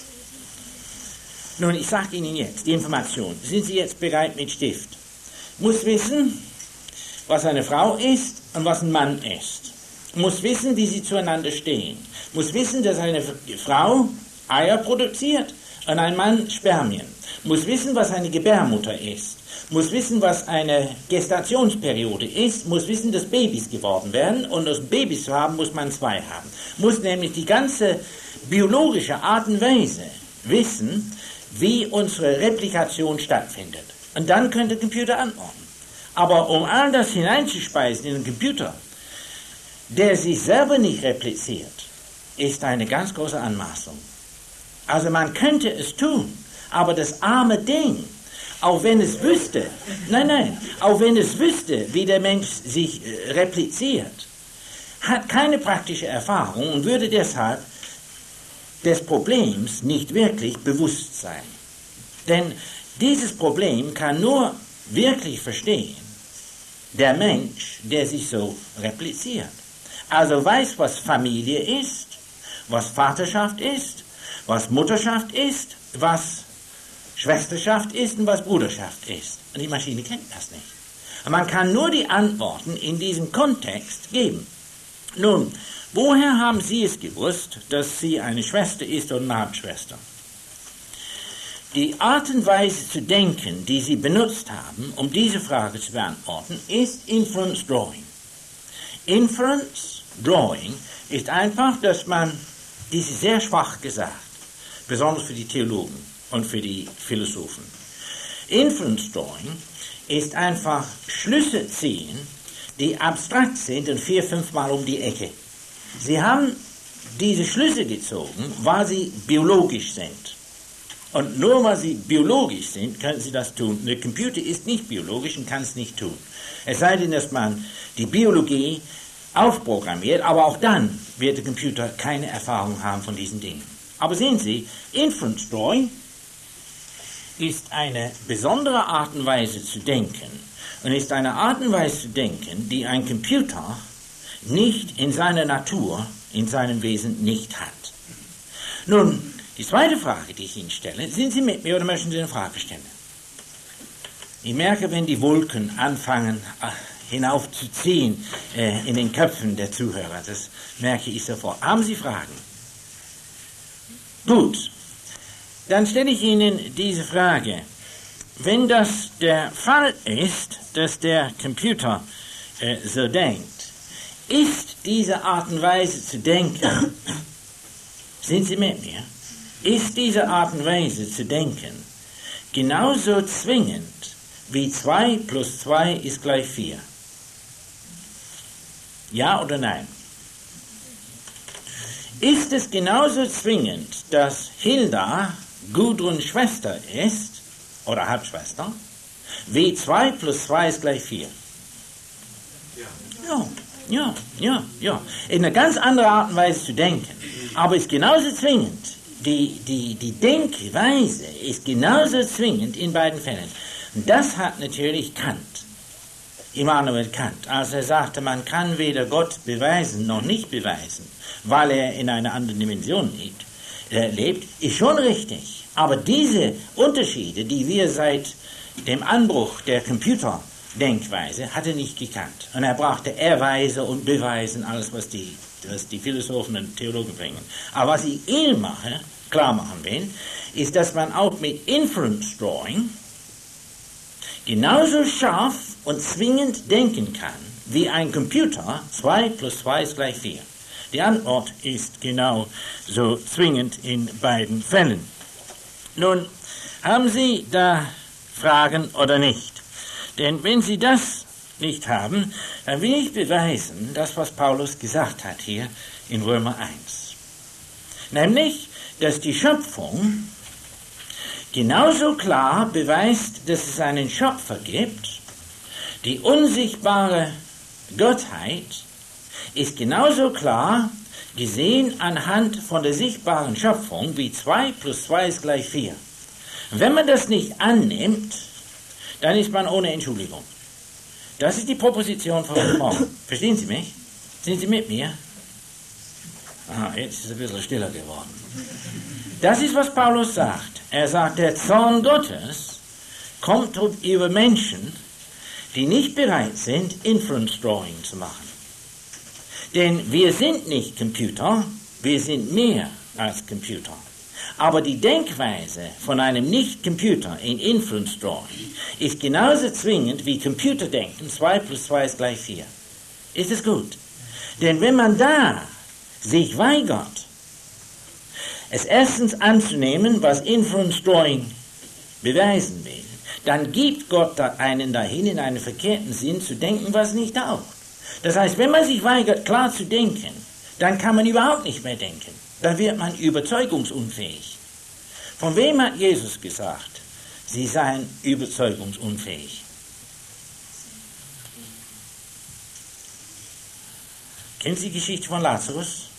Nun, ich sage Ihnen jetzt die Information. Sind Sie jetzt bereit mit Stift? Muss wissen, was eine Frau ist und was ein Mann ist. Muss wissen, wie sie zueinander stehen. Muss wissen, dass eine Frau Eier produziert und ein Mann Spermien. Muss wissen, was eine Gebärmutter ist. Muss wissen, was eine Gestationsperiode ist. Muss wissen, dass Babys geworden werden. Und um Babys zu haben, muss man zwei haben. Muss nämlich die ganze biologische Art und Weise wissen, wie unsere Replikation stattfindet. Und dann könnte der Computer antworten. Aber um all das hineinzuspeisen in den Computer, der sich selber nicht repliziert, ist eine ganz große Anmaßung. Also man könnte es tun, aber das arme Ding, auch wenn es wüsste, nein, nein, auch wenn es wüsste, wie der Mensch sich äh, repliziert, hat keine praktische Erfahrung und würde deshalb des Problems nicht wirklich bewusst sein. Denn dieses Problem kann nur wirklich verstehen der Mensch, der sich so repliziert. Also weiß, was Familie ist, was Vaterschaft ist, was Mutterschaft ist, was Schwesterschaft ist und was Bruderschaft ist. Und die Maschine kennt das nicht. Und man kann nur die Antworten in diesem Kontext geben. Nun, woher haben Sie es gewusst, dass sie eine Schwester ist und eine Halbschwester? Die Art und Weise zu denken, die Sie benutzt haben, um diese Frage zu beantworten, ist Inference Drawing. Inference Drawing ist einfach, dass man, dies ist sehr schwach gesagt, besonders für die Theologen und für die Philosophen. Inference Drawing ist einfach Schlüsse ziehen, die abstrakt sind und vier, fünf Mal um die Ecke. Sie haben diese Schlüsse gezogen, weil sie biologisch sind. Und nur weil sie biologisch sind, können sie das tun. Der Computer ist nicht biologisch und kann es nicht tun. Es sei denn, dass man die Biologie aufprogrammiert, aber auch dann wird der Computer keine Erfahrung haben von diesen Dingen. Aber sehen Sie, Inference Drawing ist eine besondere Art und Weise zu denken und ist eine Art und Weise zu denken, die ein Computer nicht in seiner Natur, in seinem Wesen nicht hat. Nun, die zweite Frage, die ich Ihnen stelle, sind Sie mit mir oder möchten Sie eine Frage stellen? Ich merke, wenn die Wolken anfangen äh, hinaufzuziehen äh, in den Köpfen der Zuhörer, das merke ich sofort. Haben Sie Fragen? Gut, dann stelle ich Ihnen diese Frage. Wenn das der Fall ist, dass der Computer äh, so denkt, ist diese Art und Weise zu denken, sind Sie mit mir? Ist diese Art und Weise zu denken genauso zwingend wie zwei plus zwei ist gleich vier? Ja oder nein? Ist es genauso zwingend, dass Hilda Gudruns Schwester ist, oder Halbschwester, wie zwei plus zwei ist gleich vier? Ja, ja, ja, ja. In einer ganz anderen Art und Weise zu denken, aber ist genauso zwingend. Die, die, die Denkweise ist genauso zwingend in beiden Fällen. Und das hat natürlich Kant, Immanuel Kant, als er sagte, man kann weder Gott beweisen noch nicht beweisen, weil er in einer anderen Dimension lebt, äh, lebt, ist schon richtig. Aber diese Unterschiede, die wir seit dem Anbruch der Computerdenkweise, hat er nicht gekannt. Und er brauchte Erweise und Beweisen, alles, was die, was die Philosophen und Theologen bringen. Aber was ich Ihnen mache, klar machen will, ist, dass man auch mit Inference Drawing genauso scharf und zwingend denken kann, wie ein Computer, zwei plus zwei ist gleich vier. Die Antwort ist genau so zwingend in beiden Fällen. Nun, haben Sie da Fragen oder nicht? Denn wenn Sie das nicht haben, dann will ich beweisen, das, was Paulus gesagt hat hier in Römer eins. Nämlich, dass die Schöpfung genauso klar beweist, dass es einen Schöpfer gibt. Die unsichtbare Gottheit ist genauso klar gesehen anhand von der sichtbaren Schöpfung wie zwei plus zwei ist gleich vier. Und wenn man das nicht annimmt, dann ist man ohne Entschuldigung. Das ist die Proposition von heute Morgen. Verstehen Sie mich? Sind Sie mit mir? Ah, jetzt ist es ein bisschen stiller geworden. Das ist, was Paulus sagt. Er sagt, der Zorn Gottes kommt über Menschen, die nicht bereit sind, Inference Drawing zu machen. Denn wir sind nicht Computer, wir sind mehr als Computer. Aber die Denkweise von einem Nicht-Computer in Inference Drawing ist genauso zwingend wie Computerdenken, zwei plus zwei ist gleich vier. Ist es gut? Denn wenn man da sich weigert, es erstens anzunehmen, was Inference Drawing beweisen will, dann gibt Gott einen dahin, in einen verkehrten Sinn zu denken, was nicht taugt. Das heißt, wenn man sich weigert, klar zu denken, dann kann man überhaupt nicht mehr denken. Dann wird man überzeugungsunfähig. Von wem hat Jesus gesagt, sie seien überzeugungsunfähig? Kennen Sie die Geschichte von Lazarus?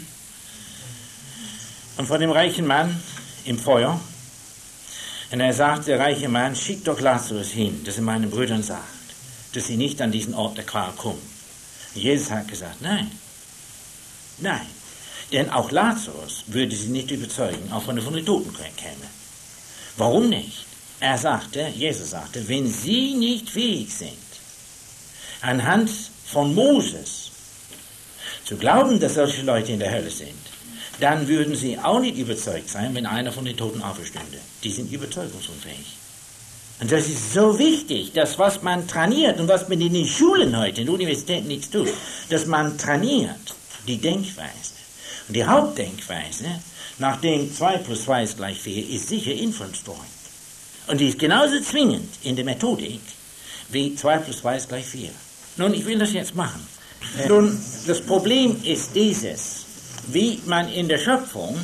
Und von dem reichen Mann im Feuer? Und er sagt, der reiche Mann, schick doch Lazarus hin, dass er meinen Brüdern sagt, dass sie nicht an diesen Ort der Qual kommen. Und Jesus hat gesagt, nein, nein. Denn auch Lazarus würde sie nicht überzeugen, auch wenn er von den Toten käme. Warum nicht? Er sagte, Jesus sagte, wenn sie nicht fähig sind, anhand von Moses zu glauben, dass solche Leute in der Hölle sind, dann würden sie auch nicht überzeugt sein, wenn einer von den Toten auferstünde. Die sind überzeugungsunfähig. Und das ist so wichtig, dass was man trainiert und was man in den Schulen heute, in den Universitäten nichts tut, dass man trainiert die Denkweise. Und die Hauptdenkweise, nachdem zwei plus zwei ist gleich vier, ist sicher Inference Drawing. Und die ist genauso zwingend in der Methodik wie zwei plus zwei ist gleich vier. Nun, ich will das jetzt machen. Nun, das Problem ist dieses, wie man in der Schöpfung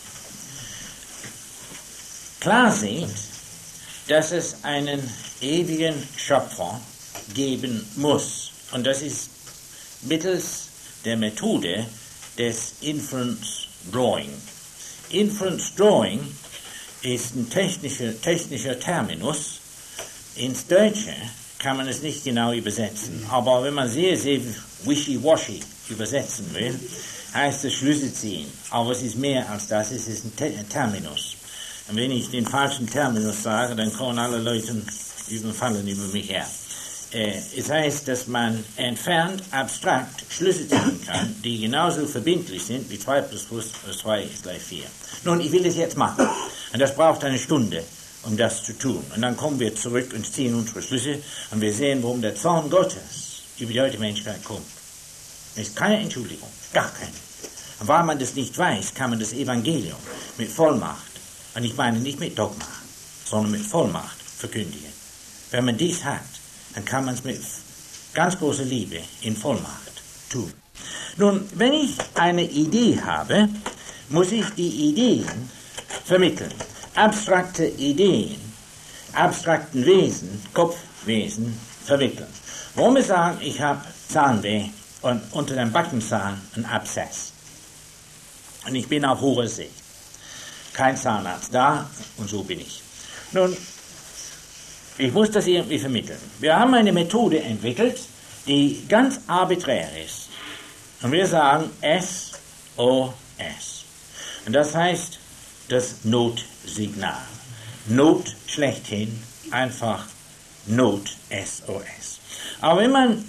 klar sieht, dass es einen ewigen Schöpfer geben muss. Und das ist mittels der Methode des Inference Drawing. Inference Drawing ist ein technischer, technischer Terminus. Ins Deutsche kann man es nicht genau übersetzen. Aber wenn man sehr, sehr wishy-washy übersetzen will, heißt es Schlüsse ziehen. Aber es ist mehr als das, es ist ein, Te- ein Terminus. Und wenn ich den falschen Terminus sage, dann kommen alle Leute überfallen über mich her. Äh, es heißt, dass man entfernt, abstrakt Schlüsse ziehen kann, die genauso verbindlich sind wie zwei plus zwei ist gleich vier. Nun, ich will das jetzt machen. Und das braucht eine Stunde, um das zu tun. Und dann kommen wir zurück und ziehen unsere Schlüsse und wir sehen, warum der Zorn Gottes über die heutige Menschheit kommt. Es ist keine Entschuldigung, gar keine. Und weil man das nicht weiß, kann man das Evangelium mit Vollmacht, und ich meine nicht mit Dogma, sondern mit Vollmacht verkündigen. Wenn man dies hat, dann kann man es mit ganz großer Liebe in Vollmacht tun. Nun, wenn ich eine Idee habe, muss ich die Ideen vermitteln. Abstrakte Ideen, abstrakten Wesen, Kopfwesen vermitteln. Warum wir sagen, ich habe Zahnweh und unter dem Backenzahn ein Abszess. Und ich bin auf hoher See. Kein Zahnarzt da und so bin ich. Nun, ich muss das irgendwie vermitteln. Wir haben eine Methode entwickelt, die ganz arbiträr ist. Und wir sagen S O S. Und das heißt das Notsignal. Not schlechthin, einfach Not S O S. Aber wenn man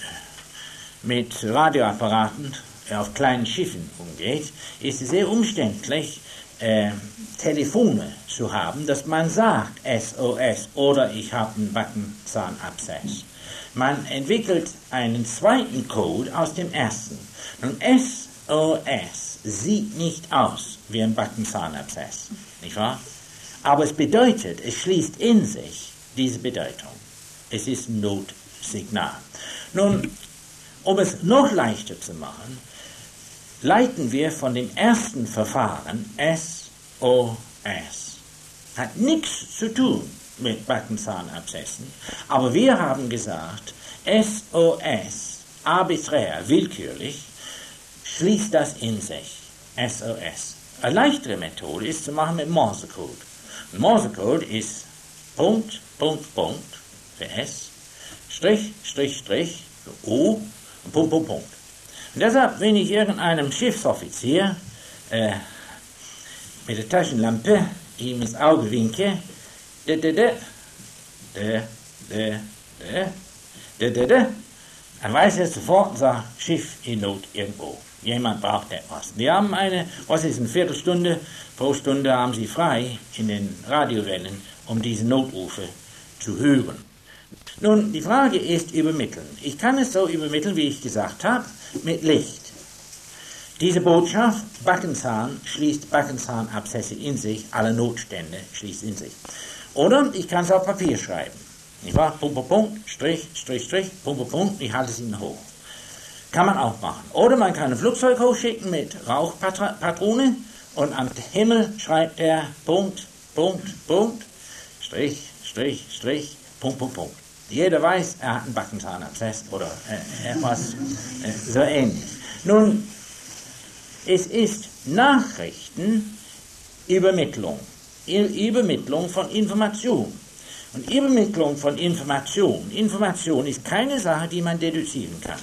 mit Radioapparaten auf kleinen Schiffen umgeht, ist es sehr umständlich, äh, Telefone zu haben, dass man sagt S O S oder ich habe einen Backenzahnabszess. Man entwickelt einen zweiten Code aus dem ersten. Und S O S sieht nicht aus wie ein Backenzahnabszess, nicht wahr? Aber es bedeutet, es schließt in sich diese Bedeutung. Es ist ein Notsignal. Nun, um es noch leichter zu machen, leiten wir von dem ersten Verfahren S O S. Hat nichts zu tun mit Backenzahnabszessen, aber wir haben gesagt, S O S, arbiträr, willkürlich, schließt das in sich, S O S. Eine leichtere Methode ist zu machen mit Morsecode. Morsecode ist Punkt, Punkt, Punkt für S, Strich, Strich, Strich für O und Punkt, Punkt, Punkt. Und deshalb, wenn ich irgendeinem Schiffsoffizier äh, mit der Taschenlampe ihm ins Auge winke, de, de, de, de, de, de, de, de, de, dann weiß er sofort, unser Schiff in Not irgendwo. Jemand braucht etwas. Wir haben eine, was ist, eine Viertelstunde pro Stunde haben Sie frei in den Radiowellen, um diese Notrufe zu hören. Nun, die Frage ist übermitteln. Ich kann es so übermitteln, wie ich gesagt habe, mit Licht. Diese Botschaft, Backenzahn, schließt Backenzahnabszesse in sich, alle Notstände schließt in sich. Oder ich kann es auf Papier schreiben. Nicht wahr? Punkt, Punkt, Punkt, Strich, Strich, Strich, Punkt, Punkt, Punkt, ich halte es Ihnen hoch. Kann man auch machen. Oder man kann ein Flugzeug hochschicken mit Rauchpatrone und am Himmel schreibt er Punkt, Punkt, Punkt, Strich, Strich, Strich, Punkt, Punkt, Punkt. Jeder weiß, er hat einen Backenzahnabszess oder äh, etwas äh, so ähnlich. Nun, es ist Nachrichtenübermittlung, Übermittlung von Information. Und Übermittlung von Information, Information ist keine Sache, die man deduzieren kann.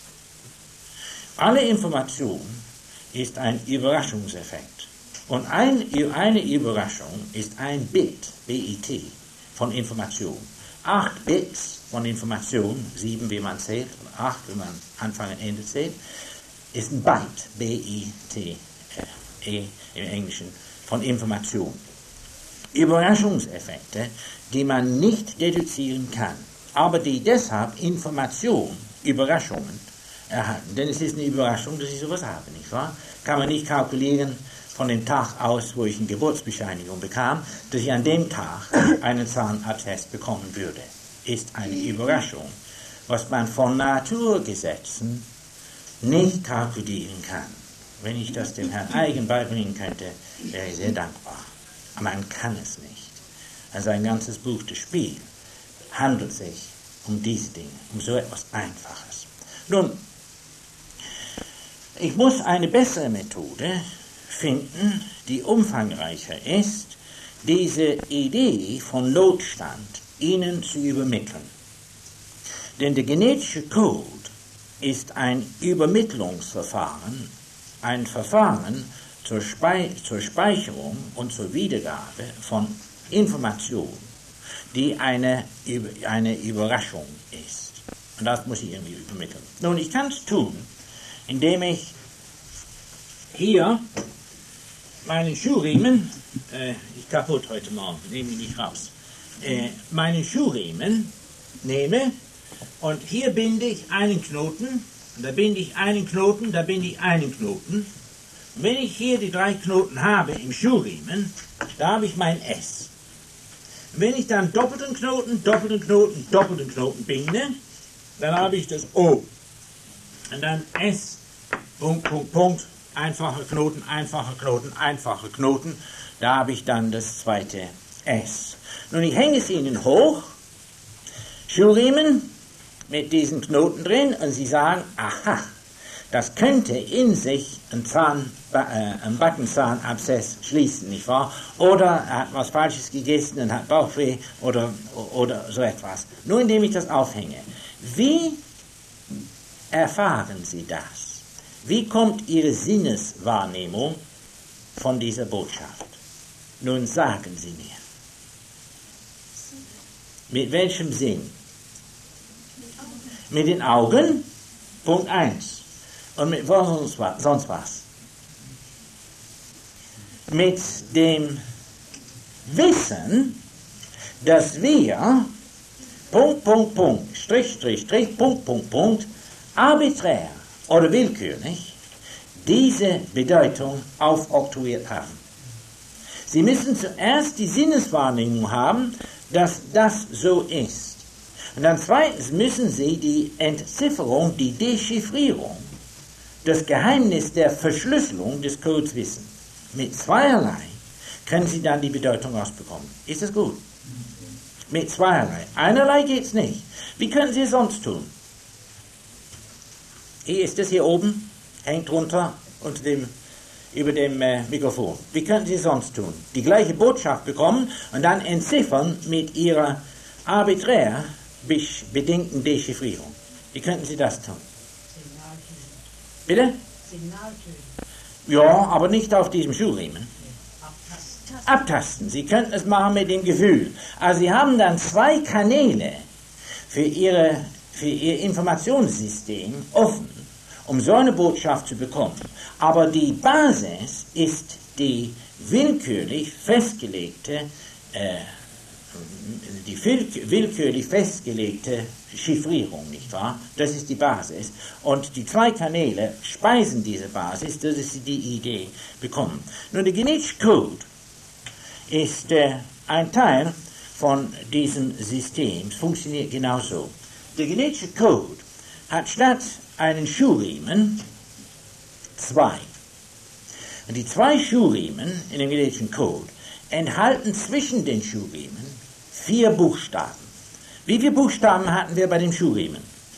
Alle Information ist ein Überraschungseffekt. Und ein, eine Überraschung ist ein Bit, B I T, von Information. Acht Bits von Information, sieben, wie man zählt, und acht, wenn man Anfang und Ende zählt, ist ein Byte, B I T, E im Englischen, von Information. Überraschungseffekte, die man nicht deduzieren kann, aber die deshalb Information, Überraschungen erhalten. Denn es ist eine Überraschung, dass ich sowas habe, nicht wahr? Kann man nicht kalkulieren von dem Tag aus, wo ich eine Geburtsbescheinigung bekam, dass ich an dem Tag einen Zahnabszess bekommen würde. Ist eine Überraschung, was man von Naturgesetzen nicht kalkulieren kann. Wenn ich das dem Herrn Eigen beibringen könnte, wäre ich sehr dankbar. Aber man kann es nicht. Also ein ganzes Buch des Spiels handelt sich um diese Dinge, um so etwas Einfaches. Nun, ich muss eine bessere Methode finden, die umfangreicher ist, diese Idee von Notstand Ihnen zu übermitteln. Denn der genetische Code ist ein Übermittlungsverfahren, ein Verfahren zur, Spei- zur Speicherung und zur Wiedergabe von Informationen, die eine, eine Überraschung ist. Und das muss ich irgendwie übermitteln. Nun, ich kann es tun, indem ich hier meinen Schuhriemen, äh, ist kaputt heute Morgen, nehme ich nicht raus, äh, meinen Schuhriemen nehme und hier binde ich einen Knoten, und da binde ich einen Knoten, da binde ich einen Knoten. Und wenn ich hier die drei Knoten habe im Schuhriemen, da habe ich mein S. Und wenn ich dann doppelten Knoten, doppelten Knoten, doppelten Knoten binde, dann habe ich das O. Und dann S, Punkt, Punkt, Punkt, einfacher Knoten, einfacher Knoten, einfacher Knoten. Da habe ich dann das zweite S. Nun, ich hänge es Ihnen hoch, Schuhriemen mit diesen Knoten drin, und Sie sagen, aha, das könnte in sich ein, Zahn, äh, ein Backenzahnabszess schließen, nicht wahr? Oder er hat was Falsches gegessen und hat Bauchweh oder, oder so etwas. Nur indem ich das aufhänge. Wie erfahren Sie das? Wie kommt Ihre Sinneswahrnehmung von dieser Botschaft? Nun sagen Sie mir. Mit welchem Sinn? Mit den Augen, Punkt eins. Und mit sonst was, sonst was? Mit dem Wissen, dass wir, Punkt, Punkt, Punkt, Strich, Strich, Strich, Punkt, Punkt, Punkt, arbiträr oder willkürlich diese Bedeutung aufoktroyiert haben. Sie müssen zuerst die Sinneswahrnehmung haben, dass das so ist. Und dann zweitens müssen Sie die Entzifferung, die Dechiffrierung, das Geheimnis der Verschlüsselung des Codes wissen. Mit zweierlei können Sie dann die Bedeutung rausbekommen. Ist das gut? Mit zweierlei. Einerlei geht's nicht. Wie können Sie es sonst tun? Hier ist es hier oben, hängt runter unter dem, über dem äh, Mikrofon. Wie können Sie es sonst tun? Die gleiche Botschaft bekommen und dann entziffern mit Ihrer arbiträr bedingten Dechiffrierung. Wie könnten Sie das tun? Signaltöne. Bitte? Signaltöne. Ja, aber nicht auf diesem Schuhriemen. Abtasten. Abtasten. Sie könnten es machen mit dem Gefühl. Also Sie haben dann zwei Kanäle für, ihre, für Ihr Informationssystem offen, um so eine Botschaft zu bekommen. Aber die Basis ist die willkürlich festgelegte, äh, die willkürlich festgelegte Chiffrierung, nicht wahr? Das ist die Basis. Und die zwei Kanäle speisen diese Basis, dass sie die Idee bekommen. Nun, der genetische Code ist äh, ein Teil von diesem System. Es funktioniert genauso. Der genetische Code hat statt einen Schuhriemen zwei. Und die zwei Schuhriemen in dem genetischen Code enthalten zwischen den Schuhriemen vier Buchstaben. Wie viele Buchstaben hatten wir bei dem Schuhriemen?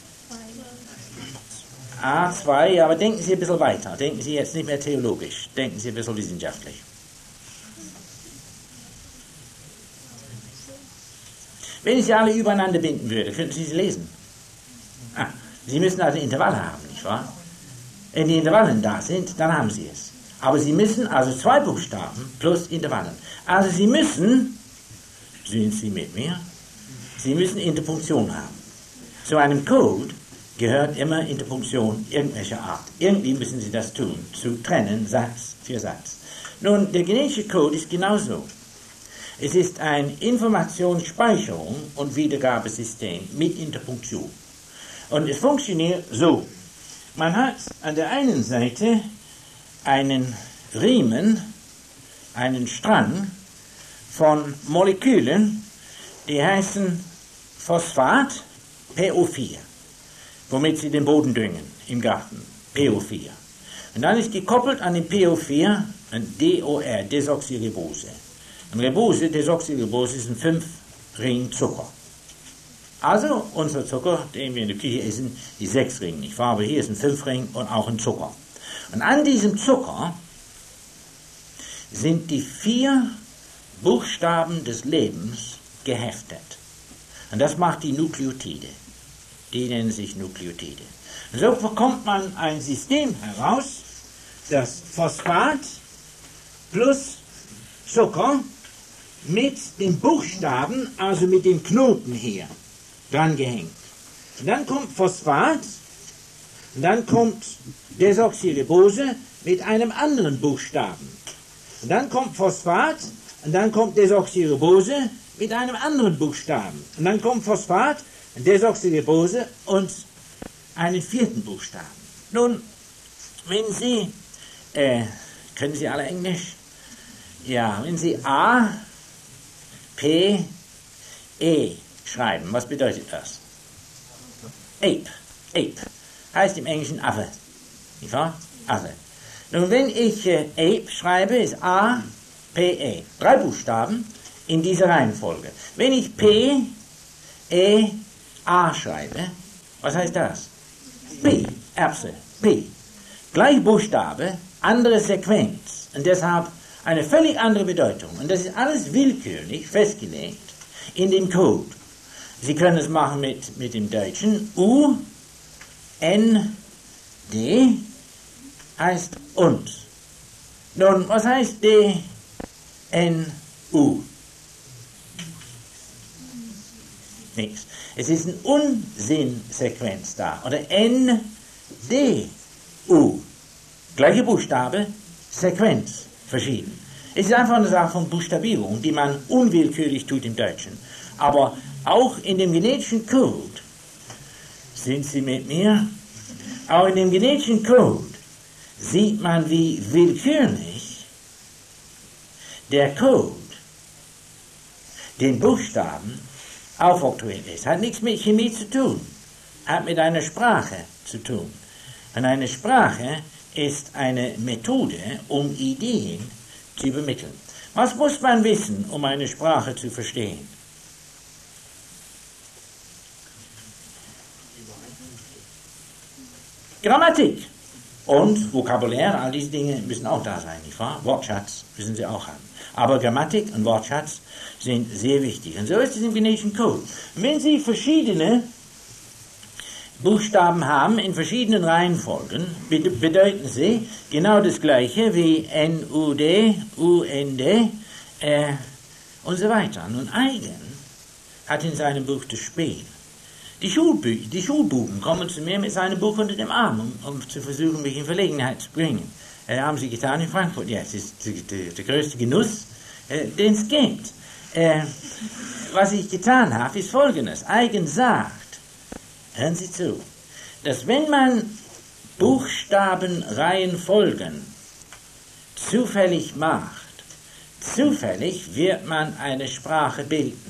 Ah, zwei, aber denken Sie ein bisschen weiter. Denken Sie jetzt nicht mehr theologisch. Denken Sie ein bisschen wissenschaftlich. Wenn ich sie alle übereinander binden würde, könnten Sie sie lesen. Ah, Sie müssen also Intervalle haben, nicht wahr? Wenn die Intervallen da sind, dann haben Sie es. Aber Sie müssen also zwei Buchstaben plus Intervallen. Also Sie müssen, sind Sie mit mir? Sie müssen Interpunktion haben. Zu einem Code gehört immer Interpunktion irgendwelcher Art. Irgendwie müssen Sie das tun, zu trennen, Satz für Satz. Nun, der genetische Code ist genauso. Es ist ein Informationsspeicherung und Wiedergabesystem mit Interpunktion. Und es funktioniert so. Man hat an der einen Seite einen Riemen, einen Strang von Molekülen, die heißen Phosphat, P O vier, womit sie den Boden düngen im Garten, P O vier. Und dann ist gekoppelt an den P O vier ein D O R, Desoxyribose. Und Ribose, Desoxyribose ist ein fünf-Ring-Zucker. Also unser Zucker, den wir in der Küche essen, die sechs Ring, nicht wahr? Aber hier ist ein fünf-Ring und auch ein Zucker. Und an diesem Zucker sind die vier Buchstaben des Lebens geheftet. Und das macht die Nukleotide. Die nennen sich Nukleotide. Und so bekommt man ein System heraus, das Phosphat plus Zucker mit den Buchstaben, also mit dem Knoten hier, dran gehängt. Und dann kommt Phosphat, und dann kommt Desoxyribose mit einem anderen Buchstaben. Und dann kommt Phosphat, und dann kommt Desoxyribose mit einem anderen Buchstaben. Und dann kommt Phosphat, Desoxyribose und einen vierten Buchstaben. Nun, wenn Sie, äh, können Sie alle Englisch? Ja, wenn Sie A, P, E schreiben, was bedeutet das? Ape, Ape, heißt im Englischen Affe, nicht wahr? Affe. Nun, wenn ich äh, Ape schreibe, ist A, P, E, drei Buchstaben in dieser Reihenfolge. Wenn ich P, E, A schreibe, was heißt das? P, Erbse, P. Gleich Buchstabe, andere Sequenz und deshalb eine völlig andere Bedeutung. Und das ist alles willkürlich festgelegt in den Code. Sie können es machen mit, mit dem Deutschen. U, N, D heißt und. Nun, was heißt D, N, U? Nichts. Es ist eine Unsinnsequenz da. Oder N, D, U. Gleiche Buchstabe, Sequenz. Verschieden. Es ist einfach eine Sache von Buchstabierung, die man unwillkürlich tut im Deutschen. Aber auch in dem genetischen Code, sind Sie mit mir? Auch in dem genetischen Code sieht man, wie willkürlich der Code den Buchstaben aufoktroyiert ist. Hat nichts mit Chemie zu tun, hat mit einer Sprache zu tun. Und eine Sprache ist eine Methode, um Ideen zu übermitteln. Was muss man wissen, um eine Sprache zu verstehen? Grammatik und Vokabular, all diese Dinge müssen auch da sein, nicht wahr? Wortschatz müssen sie auch haben. Aber Grammatik und Wortschatz sind sehr wichtig. Und so ist es im genetischen Code. Und wenn Sie verschiedene Buchstaben haben in verschiedenen Reihenfolgen, bedeuten sie genau das Gleiche wie N U D, U N D äh, und so weiter. Nun, Eigen hat in seinem Buch das Spiel. Die, Schulbü die Schulbuben kommen zu mir mit seinem Buch unter dem Arm, um, um zu versuchen, mich in Verlegenheit zu bringen. Äh, haben sie getan in Frankfurt. Ja, es ist die, die, der größte Genuss, äh, den es gibt. Äh, was ich getan habe, ist Folgendes. Eigen sagt, hören Sie zu, dass wenn man Buchstabenreihenfolgen zufällig macht, zufällig wird man eine Sprache bilden.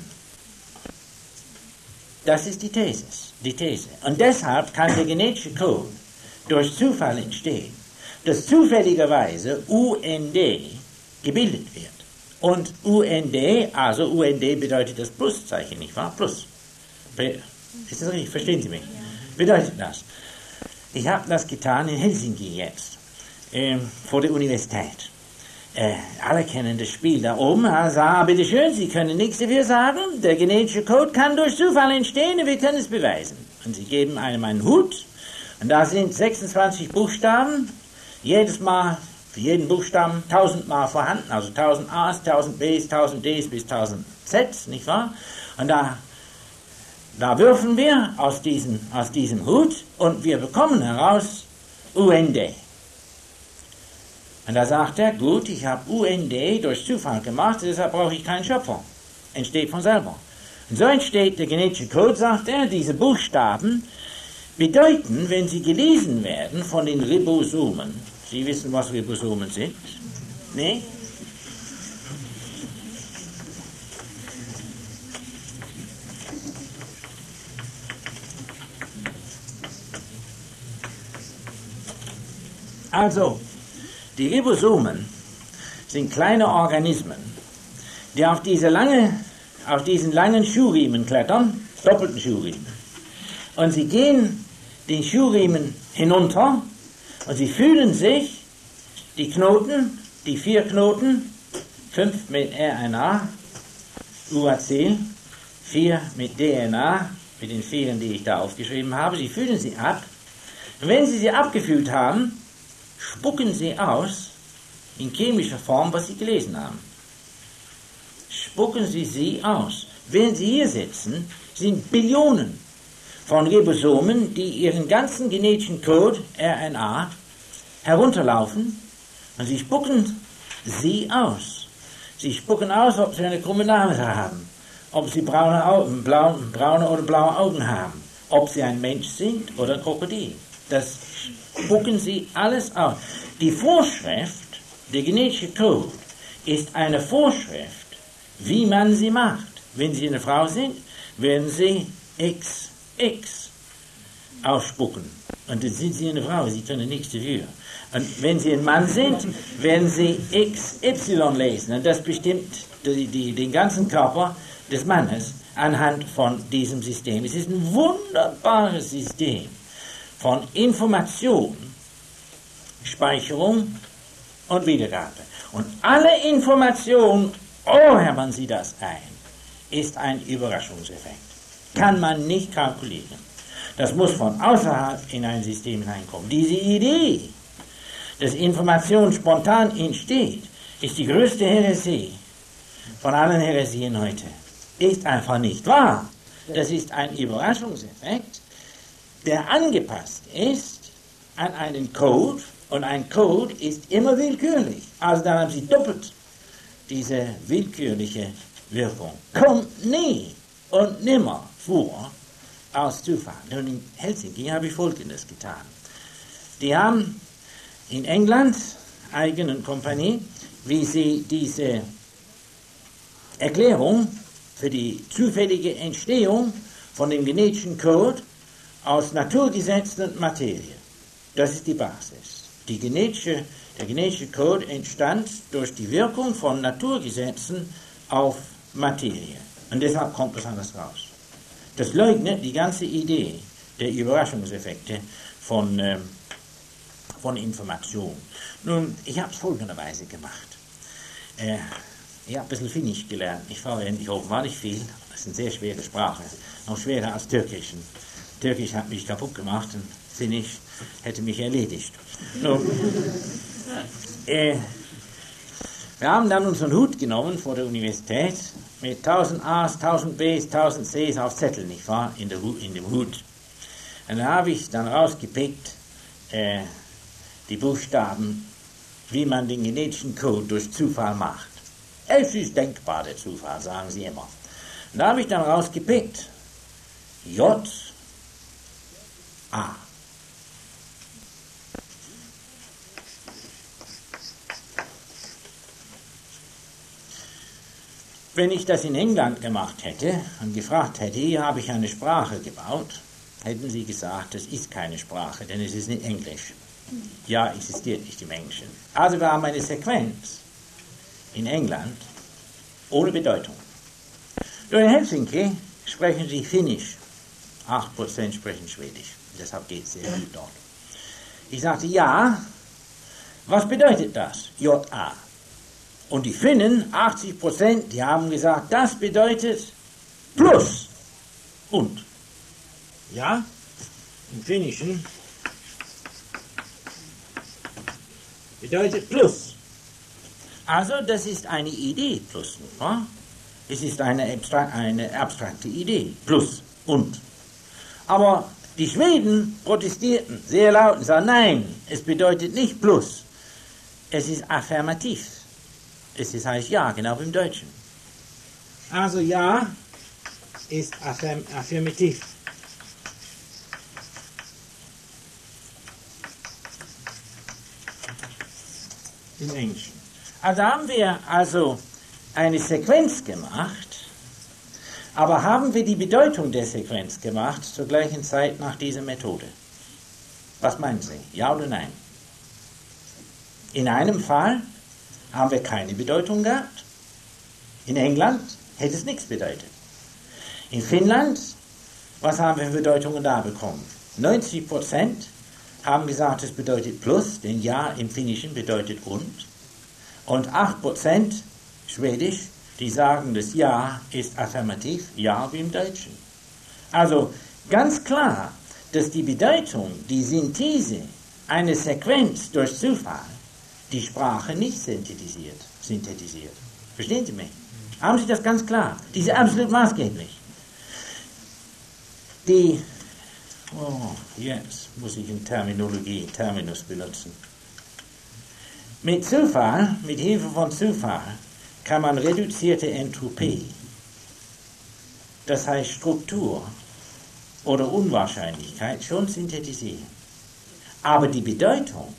Das ist die These, die These. Und deshalb kann der genetische Code durch Zufall entstehen, dass zufälligerweise U N D gebildet wird. Und U N D, also U N D bedeutet das Pluszeichen, nicht wahr? Plus. Ist das richtig? Verstehen Sie mich? Bedeutet das. Ich habe das getan in Helsinki jetzt, äh, vor der Universität. Äh, alle kennen das Spiel da oben. Also, ah, bitteschön, Sie können nichts dafür sagen. Der genetische Code kann durch Zufall entstehen und wir können es beweisen. Und Sie geben einem einen Hut und da sind sechsundzwanzig Buchstaben, jedes Mal, für jeden Buchstaben tausendmal vorhanden, also tausend A's, tausend B's, tausend D's bis tausend Z's, nicht wahr? Und da, da würfen wir aus, diesen, aus diesem Hut und wir bekommen heraus U N D. Und da sagt er, gut, ich habe U N D durch Zufall gemacht, deshalb brauche ich keinen Schöpfer. Entsteht von selber. Und so entsteht der genetische Code, sagt er, diese Buchstaben bedeuten, wenn sie gelesen werden von den Ribosomen. Sie wissen, was Ribosomen sind? Nee? Also, die Ribosomen sind kleine Organismen, die auf, diese lange, auf diesen langen Schuhriemen klettern, doppelten Schuhriemen. Und sie gehen den Schuhriemen hinunter und sie fühlen sich die Knoten, die vier Knoten, fünf mit R N A, U A C, vier mit D N A, mit den vielen, die ich da aufgeschrieben habe, sie fühlen sie ab. Und wenn sie sie abgefühlt haben, spucken sie aus in chemischer Form, was sie gelesen haben. Spucken sie sie aus. Während sie hier sitzen, sind Billionen von Ribosomen, die ihren ganzen genetischen Code, R N A, herunterlaufen und sie spucken sie aus. Sie spucken aus, ob sie eine krumme Nase haben, ob sie braune, Augen, blau, braune oder blaue Augen haben, ob sie ein Mensch sind oder ein Krokodil. Das spucken sie alles aus. Die Vorschrift, der genetische Code, ist eine Vorschrift, wie man sie macht. Wenn Sie eine Frau sind, werden Sie X X ausspucken. Und dann sind Sie eine Frau, Sie können nichts dafür. Und wenn Sie ein Mann sind, werden Sie X Y lesen. Und das bestimmt die, die, den ganzen Körper des Mannes anhand von diesem System. Es ist ein wunderbares System von Information, Speicherung und Wiedergabe. Und alle Information, ohern Sie das ein, ist ein Überraschungseffekt. Kann man nicht kalkulieren. Das muss von außerhalb in ein System hineinkommen. Diese Idee, dass Information spontan entsteht, ist die größte Häresie von allen Häresien heute. Ist einfach nicht wahr. Das ist ein Überraschungseffekt, der angepasst ist an einen Code, und ein Code ist immer willkürlich. Also dann haben Sie doppelt diese willkürliche Wirkung. Kommt nie und nimmer vor aus Zufall. Und in Helsinki habe ich Folgendes getan. Die haben in England, eigenen Kompanie, wie sie diese Erklärung für die zufällige Entstehung von dem genetischen Code aus Naturgesetzen und Materie. Das ist die Basis. Die genetische, der genetische Code entstand durch die Wirkung von Naturgesetzen auf Materie. Und deshalb kommt das alles raus. Das leugnet die ganze Idee der Überraschungseffekte von, äh, von Information. Nun, ich habe es folgenderweise gemacht. Äh, ich habe ein bisschen Finnisch gelernt. Ich verwende ich offenbarlich viel. Das ist eine sehr schwere Sprache. Noch schwerer als Türkisch. Und Türkisch hat mich kaputt gemacht und Finnisch hätte mich erledigt. Nun, äh, wir haben dann unseren Hut genommen vor der Universität mit tausend A's, tausend B's, tausend C's auf Zettel, nicht wahr, in, der, in dem Hut. Und da habe ich dann rausgepickt äh, die Buchstaben, wie man den genetischen Code durch Zufall macht. Es ist denkbar, der Zufall, sagen sie immer. Und da habe ich dann rausgepickt J, A. Wenn ich das in England gemacht hätte und gefragt hätte, hier habe ich eine Sprache gebaut, hätten sie gesagt, das ist keine Sprache, denn es ist nicht Englisch. Ja, existiert nicht im Englischen. Also wir haben eine Sequenz in England ohne Bedeutung. Nur in Helsinki sprechen sie Finnisch. acht Prozent sprechen Schwedisch. Deshalb geht es sehr gut dort. Ich sagte, ja, was bedeutet das? J A. Und die Finnen, achtzig Prozent, die haben gesagt, das bedeutet plus und. Ja, im Finnischen bedeutet plus. Also das ist eine Idee, plus, nicht wahr? Es ist eine, abstra- eine abstrakte Idee, plus und. Aber die Schweden protestierten sehr laut und sagten, nein, es bedeutet nicht plus, es ist affirmativ. Es ist, heißt ja, genau wie im Deutschen. Also ja ist affirm, affirmativ. Im Englischen. Also haben wir also eine Sequenz gemacht, aber haben wir die Bedeutung der Sequenz gemacht zur gleichen Zeit nach dieser Methode? Was meinen Sie? Ja oder nein? In einem Fall haben wir keine Bedeutung gehabt. In England hätte es nichts bedeutet. In Finnland, was haben wir für Bedeutungen da bekommen? neunzig Prozent haben gesagt, es bedeutet plus, denn ja im Finnischen bedeutet und. Und acht Prozent Schwedisch, die sagen, das ja ist affirmativ, ja wie im Deutschen. Also ganz klar, dass die Bedeutung, die Synthese einer Sequenz durch Zufall die Sprache nicht synthetisiert. synthetisiert. Verstehen Sie mich? Haben Sie das ganz klar? Die ist absolut maßgeblich. Die, oh, jetzt muss ich in Terminologie, Terminus benutzen. Mit Zufall, mit Hilfe von Zufall, kann man reduzierte Entropie, das heißt Struktur oder Unwahrscheinlichkeit, schon synthetisieren. Aber die Bedeutung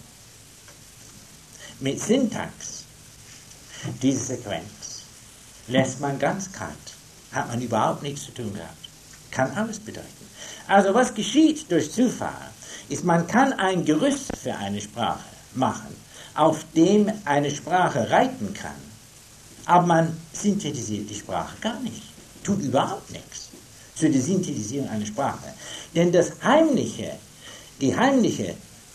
mit Syntax, diese Sequenz, lässt man ganz kalt. Hat man überhaupt nichts zu tun gehabt. Kann alles bedeuten. Also was geschieht durch Zufall, ist, man kann ein Gerüst für eine Sprache machen, auf dem eine Sprache reiten kann. Aber man synthetisiert die Sprache gar nicht. Tut überhaupt nichts zu der Synthetisierung einer Sprache. Denn das heimliche, die heimliche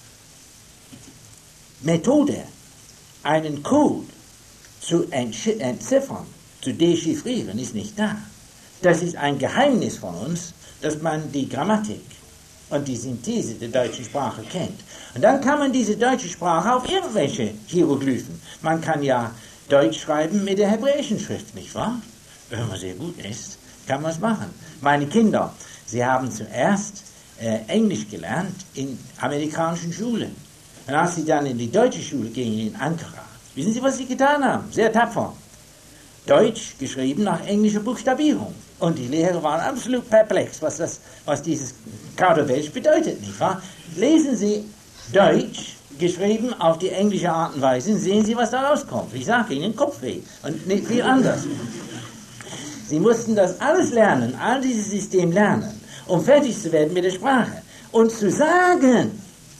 Methode, einen Code zu entziffern, zu dechiffrieren, ist nicht da. Das ist ein Geheimnis von uns, dass man die Grammatik und die Synthese der deutschen Sprache kennt. Und dann kann man diese deutsche Sprache auf irgendwelche Hieroglyphen. Man kann ja Deutsch schreiben mit der hebräischen Schrift, nicht wahr? Wenn man sehr gut ist, kann man es machen. Meine Kinder, sie haben zuerst äh, Englisch gelernt in amerikanischen Schulen. Und als sie dann in die deutsche Schule gingen in Ankara, wissen Sie, was sie getan haben? Sehr tapfer. Deutsch geschrieben nach englischer Buchstabierung. Und die Lehrer waren absolut perplex, was, das, was dieses Kauderwelsch bedeutet, nicht wahr? Lesen Sie Deutsch geschrieben auf die englische Art und Weise. Sehen Sie, was da rauskommt. Ich sage Ihnen, Kopfweh und nicht viel anders. Sie mussten das alles lernen, all dieses System lernen, um fertig zu werden mit der Sprache. Und zu sagen,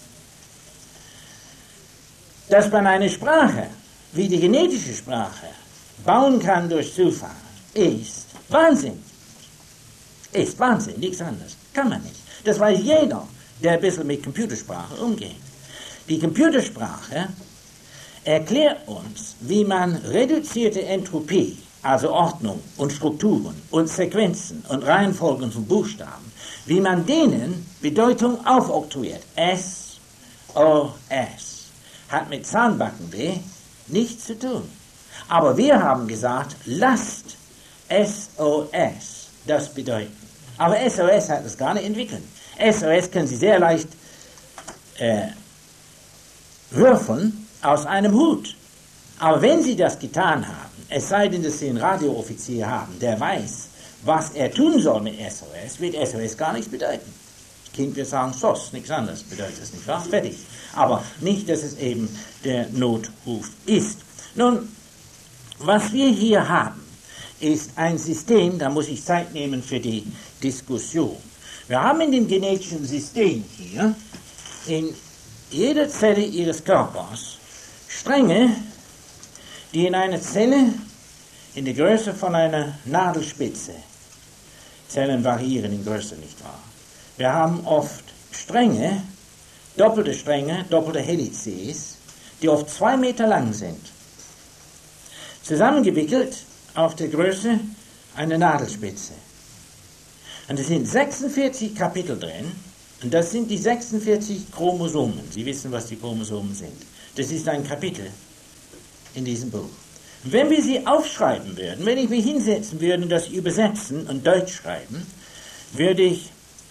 dass man eine Sprache, wie die genetische Sprache, bauen kann durch Zufall, ist Wahnsinn. Ist Wahnsinn, nichts anderes. Kann man nicht. Das weiß jeder, der ein bisschen mit Computersprache umgeht. Die Computersprache erklärt uns, wie man reduzierte Entropie, also Ordnung und Strukturen und Sequenzen und Reihenfolgen von Buchstaben, wie man denen Bedeutung aufoktroyiert. S O S hat mit Zahnbackenweh nichts zu tun. Aber wir haben gesagt, lasst S O S das bedeuten. Aber S O S hat es gar nicht entwickelt. S O S können Sie sehr leicht äh, würfeln aus einem Hut. Aber wenn Sie das getan haben, es sei denn, dass Sie einen Radiooffizier haben, der weiß, was er tun soll mit S O S, wird S O S gar nichts bedeuten. Das Kind wird sagen, S O S, nichts anderes bedeutet es, nicht wahr? Fertig. Aber nicht, dass es eben der Notruf ist. Nun, was wir hier haben, ist ein System, da muss ich Zeit nehmen für die Diskussion. Wir haben in dem genetischen System hier, in jeder Zelle Ihres Körpers, Stränge, die in einer Zelle in der Größe von einer Nadelspitze, Zellen variieren in Größe, nicht wahr? Wir haben oft Stränge, doppelte Stränge, doppelte Helices, die oft zwei Meter lang sind, zusammengewickelt auf der Größe einer Nadelspitze. Und es sind sechsundvierzig Kapitel drin, und das sind die sechsundvierzig Chromosomen. Sie wissen, was die Chromosomen sind. Das ist ein Kapitel in diesem Buch. Und wenn wir sie aufschreiben würden, wenn ich mich hinsetzen würde und das übersetzen und Deutsch schreiben, würde ich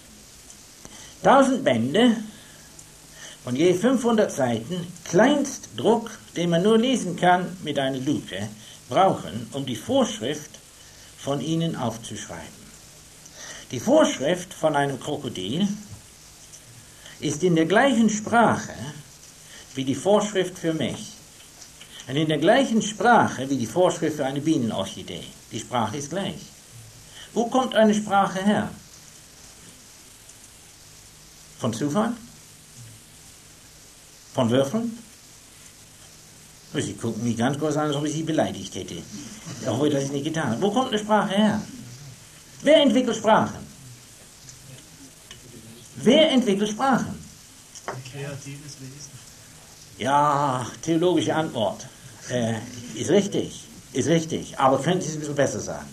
tausend Bände von je fünfhundert Seiten, Kleinstdruck, den man nur lesen kann mit einer Lupe, brauchen, um die Vorschrift von ihnen aufzuschreiben. Die Vorschrift von einem Krokodil ist in der gleichen Sprache wie die Vorschrift für mich. Und in der gleichen Sprache wie die Vorschrift für eine Bienenorchidee. Die Sprache ist gleich. Wo kommt eine Sprache her? Von Zufall? Von Würfeln? Sie gucken mich ganz kurz an, als ob ich Sie beleidigt hätte. Obwohl ich das nicht getan habe. Wo kommt eine Sprache her? Wer entwickelt Sprachen? Wer entwickelt Sprachen? Ein kreatives Wesen. Ja, theologische Antwort. Äh, ist richtig, ist richtig. Aber könnte ich es ein bisschen besser sagen?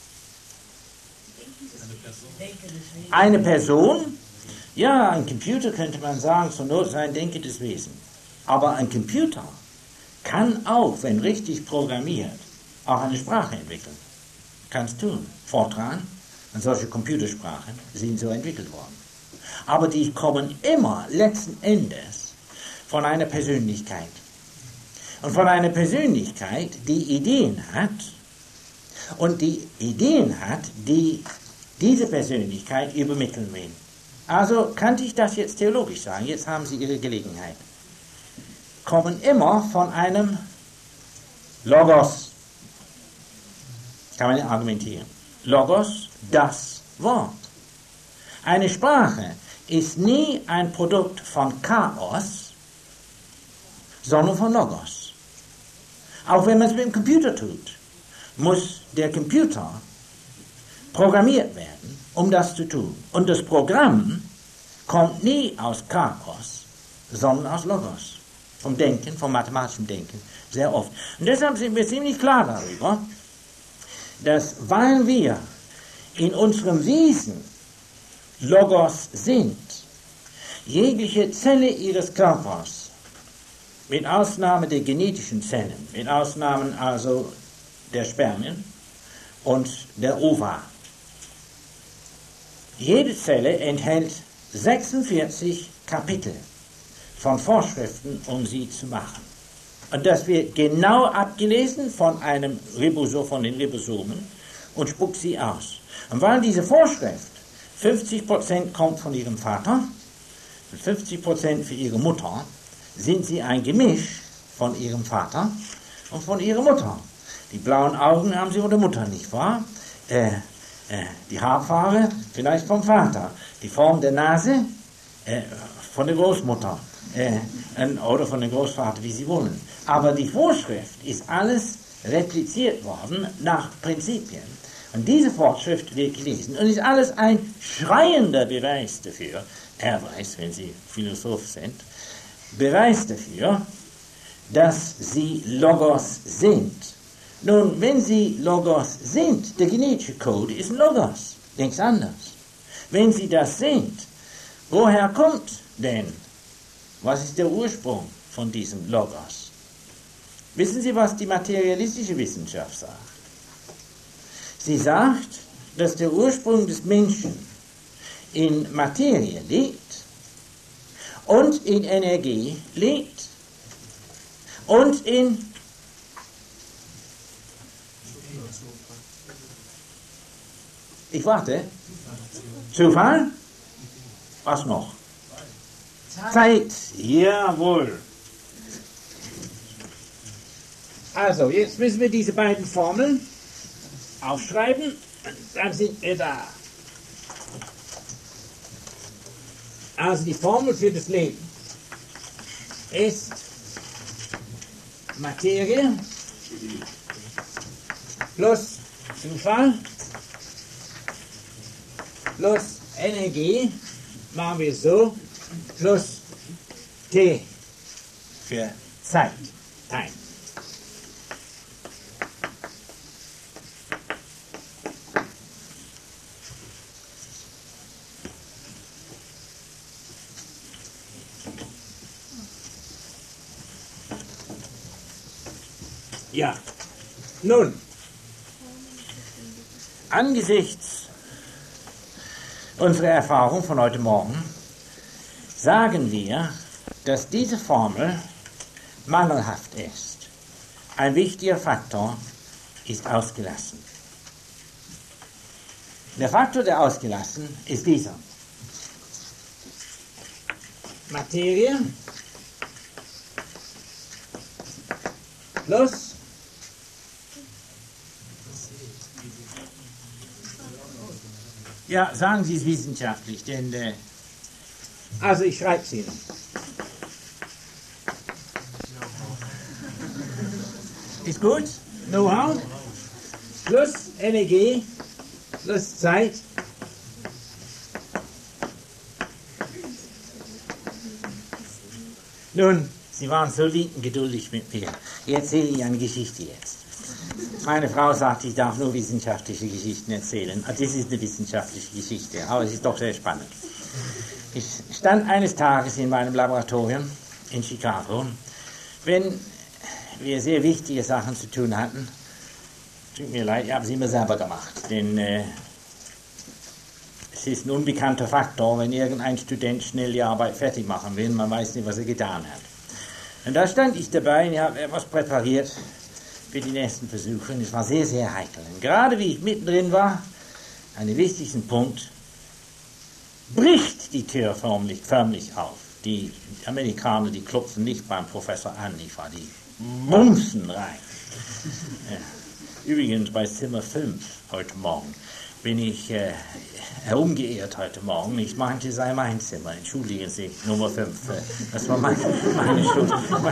Eine Person? Ja, ein Computer könnte man sagen, zur Not ist ein denkendes Wesen. Aber ein Computer kann auch, wenn richtig programmiert, auch eine Sprache entwickeln. Kann es tun. Fortran und solche Computersprachen sind so entwickelt worden. Aber die kommen immer letzten Endes von einer Persönlichkeit. Und von einer Persönlichkeit, die Ideen hat und die Ideen hat, die diese Persönlichkeit übermitteln will. Also kann ich das jetzt theologisch sagen, jetzt haben Sie Ihre Gelegenheit. Kommen immer von einem Logos. Kann man ja argumentieren. Logos, das Wort. Eine Sprache ist nie ein Produkt von Chaos, sondern von Logos. Auch wenn man es mit dem Computer tut, muss der Computer programmiert werden, um das zu tun. Und das Programm kommt nie aus Chaos, sondern aus Logos. Vom Denken, vom mathematischen Denken, sehr oft. Und deshalb sind wir ziemlich klar darüber, dass, weil wir in unserem Wesen Logos sind, jegliche Zelle ihres Körpers, mit Ausnahme der genetischen Zellen, mit Ausnahme also der Spermien und der Ova, jede Zelle enthält sechsundvierzig Kapitel von Vorschriften, um sie zu machen. Und das wird genau abgelesen von einem Ribosom, von den Ribosomen, und spuckt sie aus. Und weil diese Vorschrift fünfzig Prozent kommt von ihrem Vater und fünfzig Prozent für ihre Mutter, sind sie ein Gemisch von ihrem Vater und von ihrer Mutter. Die blauen Augen haben sie von der Mutter, nicht wahr? Äh, äh, die Haarfarbe vielleicht vom Vater. Die Form der Nase äh, von der Großmutter äh, oder von dem Großvater, wie sie wollen. Aber die Vorschrift ist alles repliziert worden nach Prinzipien. Und diese Vorschrift wird gelesen und ist alles ein schreiender Beweis dafür, er weiß, wenn Sie Philosoph sind, Beweis dafür, dass sie Logos sind. Nun, wenn sie Logos sind, der genetische Code ist Logos, nichts anderes. Wenn sie das sind, woher kommt denn, was ist der Ursprung von diesem Logos? Wissen Sie, was die materialistische Wissenschaft sagt? Sie sagt, dass der Ursprung des Menschen in Materie liegt und in Energie liegt und in Ich warte. Zufall? Was noch? Zeit. Jawohl. Also, jetzt müssen wir diese beiden Formeln aufschreiben. Dann sind wir da. Also die Formel für das Leben ist Materie plus Zufall plus Energie, machen wir so, plus T für Zeit, Time. Ja, nun, angesichts unserer Erfahrung von heute Morgen sagen wir, dass diese Formel mangelhaft ist. Ein wichtiger Faktor ist ausgelassen. Der Faktor, der ausgelassen ist dieser. Materie plus Ja, sagen Sie es wissenschaftlich, denn äh, also ich schreibe es Ihnen. Ist gut? Know-how plus Energie plus Zeit Nun, Sie waren so lieb und geduldig mit mir. Ich erzähle Ihnen eine Geschichte jetzt. Meine Frau sagt, ich darf nur wissenschaftliche Geschichten erzählen. Das ist eine wissenschaftliche Geschichte, aber es ist doch sehr spannend. Ich stand eines Tages in meinem Laboratorium in Chicago, wenn wir sehr wichtige Sachen zu tun hatten. Tut mir leid, ich habe sie immer selber gemacht, denn äh, es ist ein unbekannter Faktor, wenn irgendein Student schnell die Arbeit fertig machen will, man weiß nicht, was er getan hat. Und da stand ich dabei und ich habe etwas präpariert für die nächsten Versuche. Es war sehr, sehr heikel. Und gerade wie ich mittendrin war, an dem wichtigsten Punkt, bricht die Tür förmlich, förmlich auf. Die Amerikaner, die klopfen nicht beim Professor an, ich war die bumsen rein. Ja. Übrigens bei Zimmer fünf heute Morgen bin ich äh, herumgeirrt heute Morgen. Ich meinte, es sei mein Zimmer. Entschuldigen Sie, Nummer fünf. Äh, das war meine, meine Schuld.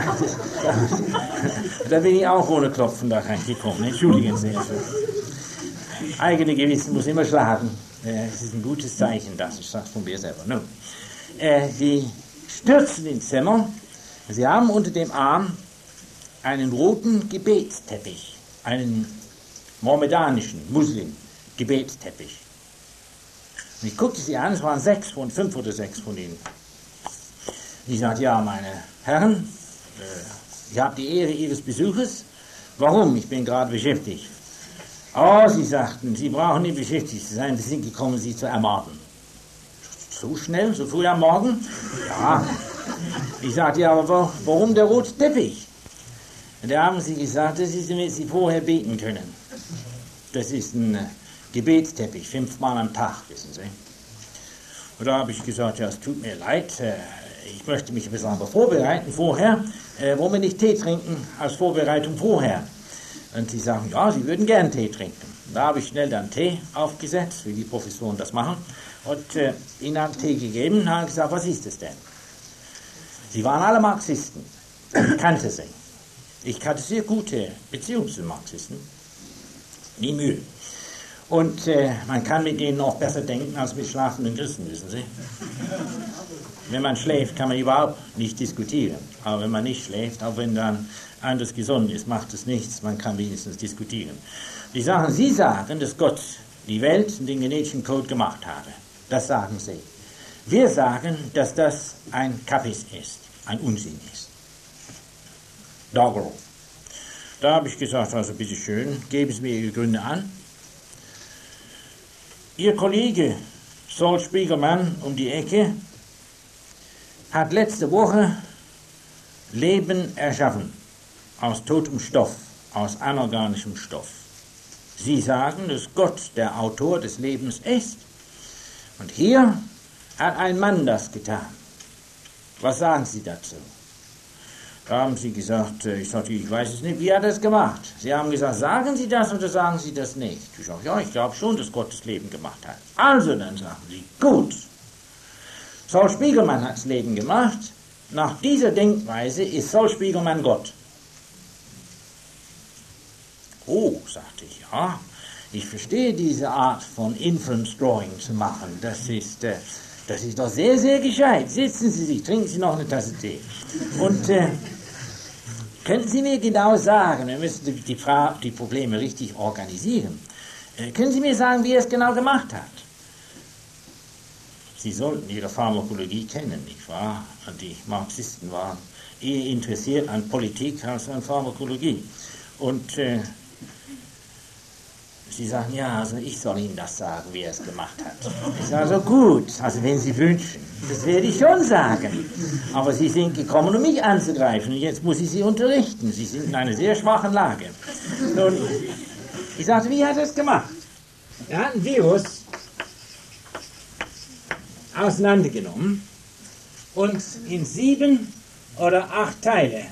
Da bin ich auch ohne Klopfen da reingekommen. Entschuldigen Sie. Also, eigene Gewissen muss immer schlagen. Äh, es ist ein gutes Zeichen, das ich sage von mir selber. Nun, äh, die stürzen ins Zimmer. Sie haben unter dem Arm einen roten Gebetsteppich, einen mohammedanischen Muslim Gebetsteppich. Und ich guckte sie an, es waren sechs von, fünf oder sechs von ihnen. Ich sagte, ja, meine Herren, äh, ich habe die Ehre Ihres Besuches. Warum? Ich bin gerade beschäftigt. Oh, sie sagten, Sie brauchen nicht beschäftigt zu sein, wir sind gekommen, Sie zu ermorden. So schnell, so früh am Morgen? Ja. Ich sagte, ja, aber warum der rote Teppich? Und da haben sie gesagt, das ist, damit Sie vorher beten können. Das ist ein Gebetsteppich, fünfmal am Tag, wissen Sie. Und da habe ich gesagt, ja, es tut mir leid, ich möchte mich ein bisschen aber vorbereiten vorher, äh, wollen wir nicht Tee trinken als Vorbereitung vorher? Und sie sagen, ja, sie würden gern Tee trinken. Da habe ich schnell dann Tee aufgesetzt, wie die Professoren das machen, und äh, ihnen einen Tee gegeben und haben gesagt, was ist das denn? Sie waren alle Marxisten, ich kannte sie. Ich hatte sehr gute Beziehungen zu den Marxisten, nie Mühe. Und äh, man kann mit denen auch besser denken als mit schlafenden Christen, wissen Sie. Wenn man schläft, kann man überhaupt nicht diskutieren. Aber wenn man nicht schläft, auch wenn dann anders gesonnen ist, macht es nichts, man kann wenigstens diskutieren. Die sagen, Sie sagen, dass Gott die Welt und den genetischen Code gemacht habe. Das sagen Sie. Wir sagen, dass das ein Kappis ist, ein Unsinn ist. Doggerel. Da habe ich gesagt, also bitteschön, geben Sie mir Ihre Gründe an. Ihr Kollege Saul Spiegelman um die Ecke hat letzte Woche Leben erschaffen, aus totem Stoff, aus anorganischem Stoff. Sie sagen, dass Gott der Autor des Lebens ist. Und hier hat ein Mann das getan. Was sagen Sie dazu? Da haben Sie gesagt, ich sagte, ich weiß es nicht, wie hat er das gemacht? Sie haben gesagt, sagen Sie das oder sagen Sie das nicht? Ich sage, ja, ich glaube schon, dass Gott das Leben gemacht hat. Also, dann sagen Sie, gut. Saul Spiegelman hat das Leben gemacht. Nach dieser Denkweise ist Saul Spiegelman Gott. Oh, sagte ich, ja, ich verstehe diese Art von Inference Drawing zu machen. Das ist, äh, das ist doch sehr, sehr gescheit. Sitzen Sie sich, trinken Sie noch eine Tasse Tee. Und äh, können Sie mir genau sagen, wir müssen die, die, Fra- die Probleme richtig organisieren, äh, können Sie mir sagen, wie er es genau gemacht hat? Sie sollten Ihre Pharmakologie kennen, nicht wahr? Und die Marxisten waren eher interessiert an Politik als an Pharmakologie. Und äh, Sie sagen, ja, also ich soll Ihnen das sagen, wie er es gemacht hat. Ich sage, also gut, also wenn Sie wünschen, das werde ich schon sagen. Aber Sie sind gekommen, um mich anzugreifen und jetzt muss ich Sie unterrichten. Sie sind in einer sehr schwachen Lage. Nun, ich sagte, wie hat er es gemacht? Er hat ein Virus auseinandergenommen und in sieben oder acht Teile,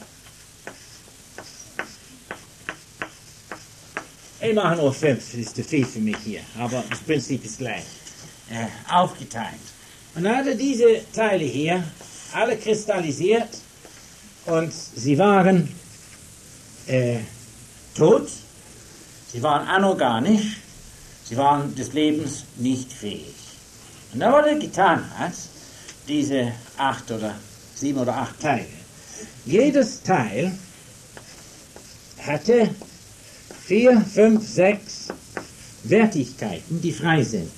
ich mache nur fünf, das ist zu viel für mich hier, aber das Prinzip ist gleich, äh, aufgeteilt. Und dann hat er diese Teile hier alle kristallisiert und sie waren äh, tot, sie waren anorganisch, sie waren des Lebens nicht fähig. Und dann, was er getan hat, diese acht oder sieben oder acht Teile, jedes Teil hatte vier, fünf, sechs Wertigkeiten, die frei sind.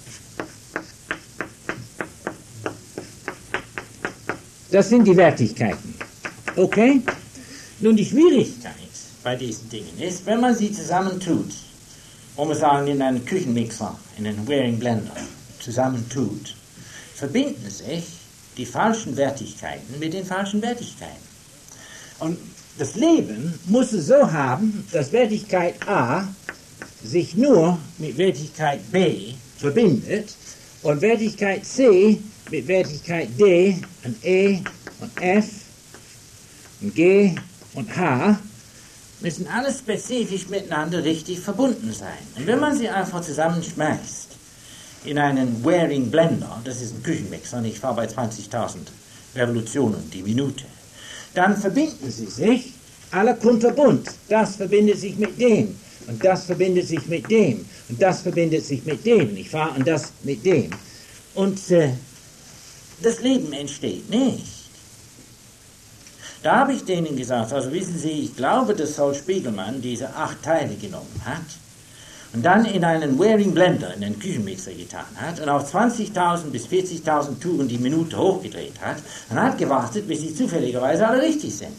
Das sind die Wertigkeiten. Okay? Nun, die Schwierigkeit bei diesen Dingen ist, wenn man sie zusammentut, und wir sagen in einen Küchenmixer, in einen Waring Blender, zusammentut, verbinden sich die falschen Wertigkeiten mit den falschen Wertigkeiten. Und das Leben muss es so haben, dass Wertigkeit A sich nur mit Wertigkeit B verbindet und Wertigkeit C mit Wertigkeit D und E und F und G und H müssen alle spezifisch miteinander richtig verbunden sein. Und wenn man sie einfach zusammenschmeißt in einen Waring Blender, das ist ein Küchenmixer, und ich fahre bei zwanzigtausend Revolutionen die Minute, dann verbinden sie sich alle kunterbunt. Das verbindet sich mit dem und das verbindet sich mit dem und das verbindet sich mit dem, nicht wahr? Und das mit dem. Und äh, das Leben entsteht nicht. Da habe ich denen gesagt, also wissen Sie, ich glaube, dass Saul Spiegelman diese acht Teile genommen hat und dann in einen Waring Blender, in den Küchenmixer getan hat und auf zwanzigtausend bis vierzigtausend Touren die Minute hochgedreht hat und hat gewartet, bis sie zufälligerweise alle richtig sind.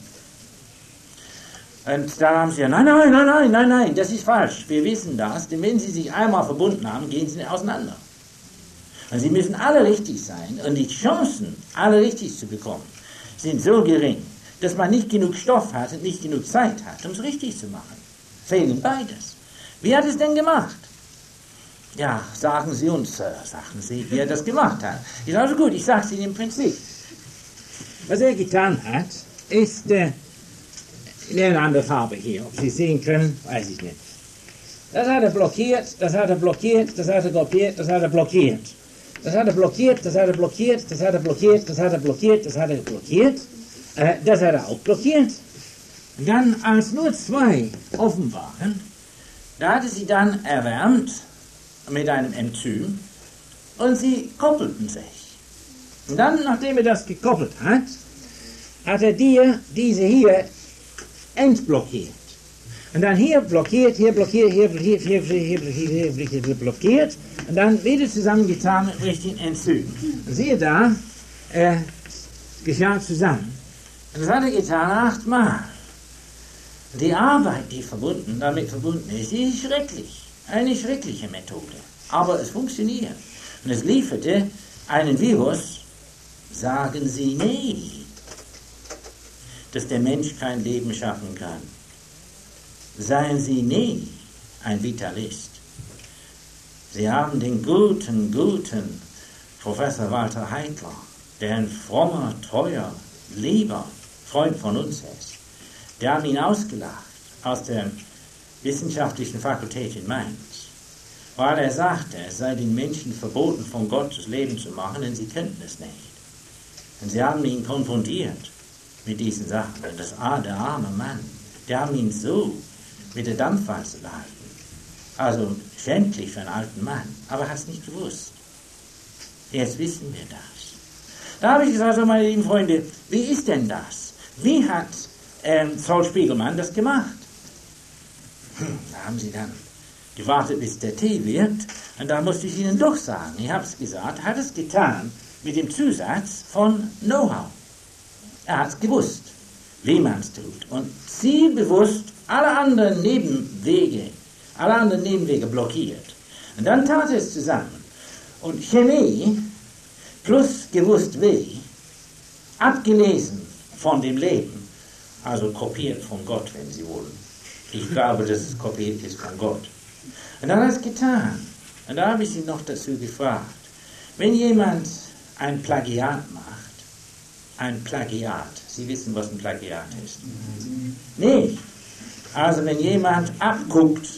Und da haben sie gesagt, nein, nein, nein, nein, nein, nein, das ist falsch. Wir wissen das, denn wenn sie sich einmal verbunden haben, gehen sie nicht auseinander. Und sie müssen alle richtig sein und die Chancen, alle richtig zu bekommen, sind so gering, dass man nicht genug Stoff hat und nicht genug Zeit hat, um es richtig zu machen. Fehlen beides. Wie hat es denn gemacht? Ja, sagen Sie uns, Sir, sagen Sie, wie er das gemacht hat. Ich sage, also gut, ich sage es Ihnen im Prinzip. Was er getan hat, ist äh, in einer anderen Farbe hier. Ob Sie es sehen können, weiß ich nicht. Das hat er blockiert, das hat er blockiert, das hat er kopiert, das hat er blockiert. Das hat er blockiert, das hat er blockiert, das hat er blockiert, das hat er blockiert, das hat er blockiert. Äh, das hat er auch blockiert. Und dann, als nur zwei offen waren, da hatte sie dann erwärmt mit einem Enzym und sie koppelten sich. Und dann, nachdem er das gekoppelt hat, hat er die, diese hier entblockiert. Und dann hier blockiert, hier blockiert, hier blockiert, hier blockiert, hier blockiert, hier blockiert. Und dann wieder zusammengetan mit richtigen Enzym. Und siehe da, äh, geschah zusammen. Und das hat er getan achtmal. Die Arbeit, die verbunden, damit verbunden ist, die ist schrecklich. Eine schreckliche Methode. Aber es funktioniert. Und es lieferte einen Virus, sagen Sie nie, dass der Mensch kein Leben schaffen kann. Seien Sie nie ein Vitalist. Sie haben den guten, guten Professor Walter Heidler, der ein frommer, treuer, lieber Freund von uns ist. Der hat ihn ausgelacht aus der wissenschaftlichen Fakultät in Mainz, weil er sagte, es sei den Menschen verboten, von Gott das Leben zu machen, denn sie könnten es nicht. Und sie haben ihn konfrontiert mit diesen Sachen. Und das, der arme Mann, die haben ihn so mit der Dampfwalze gehalten. Also schändlich für einen alten Mann, aber er hat es nicht gewusst. Jetzt wissen wir das. Da habe ich gesagt, so meine lieben Freunde, wie ist denn das? Wie hat ähm, Saul Spiegelmann das gemacht? Hm, da haben sie dann gewartet, bis der Tee wirkt, und da musste ich Ihnen doch sagen, ich habe es gesagt, hat es getan mit dem Zusatz von Know-how. Er hat es gewusst, wie man es tut. Und zielbewusst alle anderen Nebenwege, alle anderen Nebenwege blockiert. Und dann tat er es zusammen. Und Chemie plus gewusst wie, abgelesen von dem Leben, also kopiert von Gott, wenn Sie wollen. Ich glaube, dass es kopiert ist von Gott. Und dann hat er es getan. Und da habe ich Sie noch dazu gefragt, wenn jemand ein Plagiat macht, ein Plagiat, Sie wissen, was ein Plagiat ist? Nicht. Also wenn jemand abguckt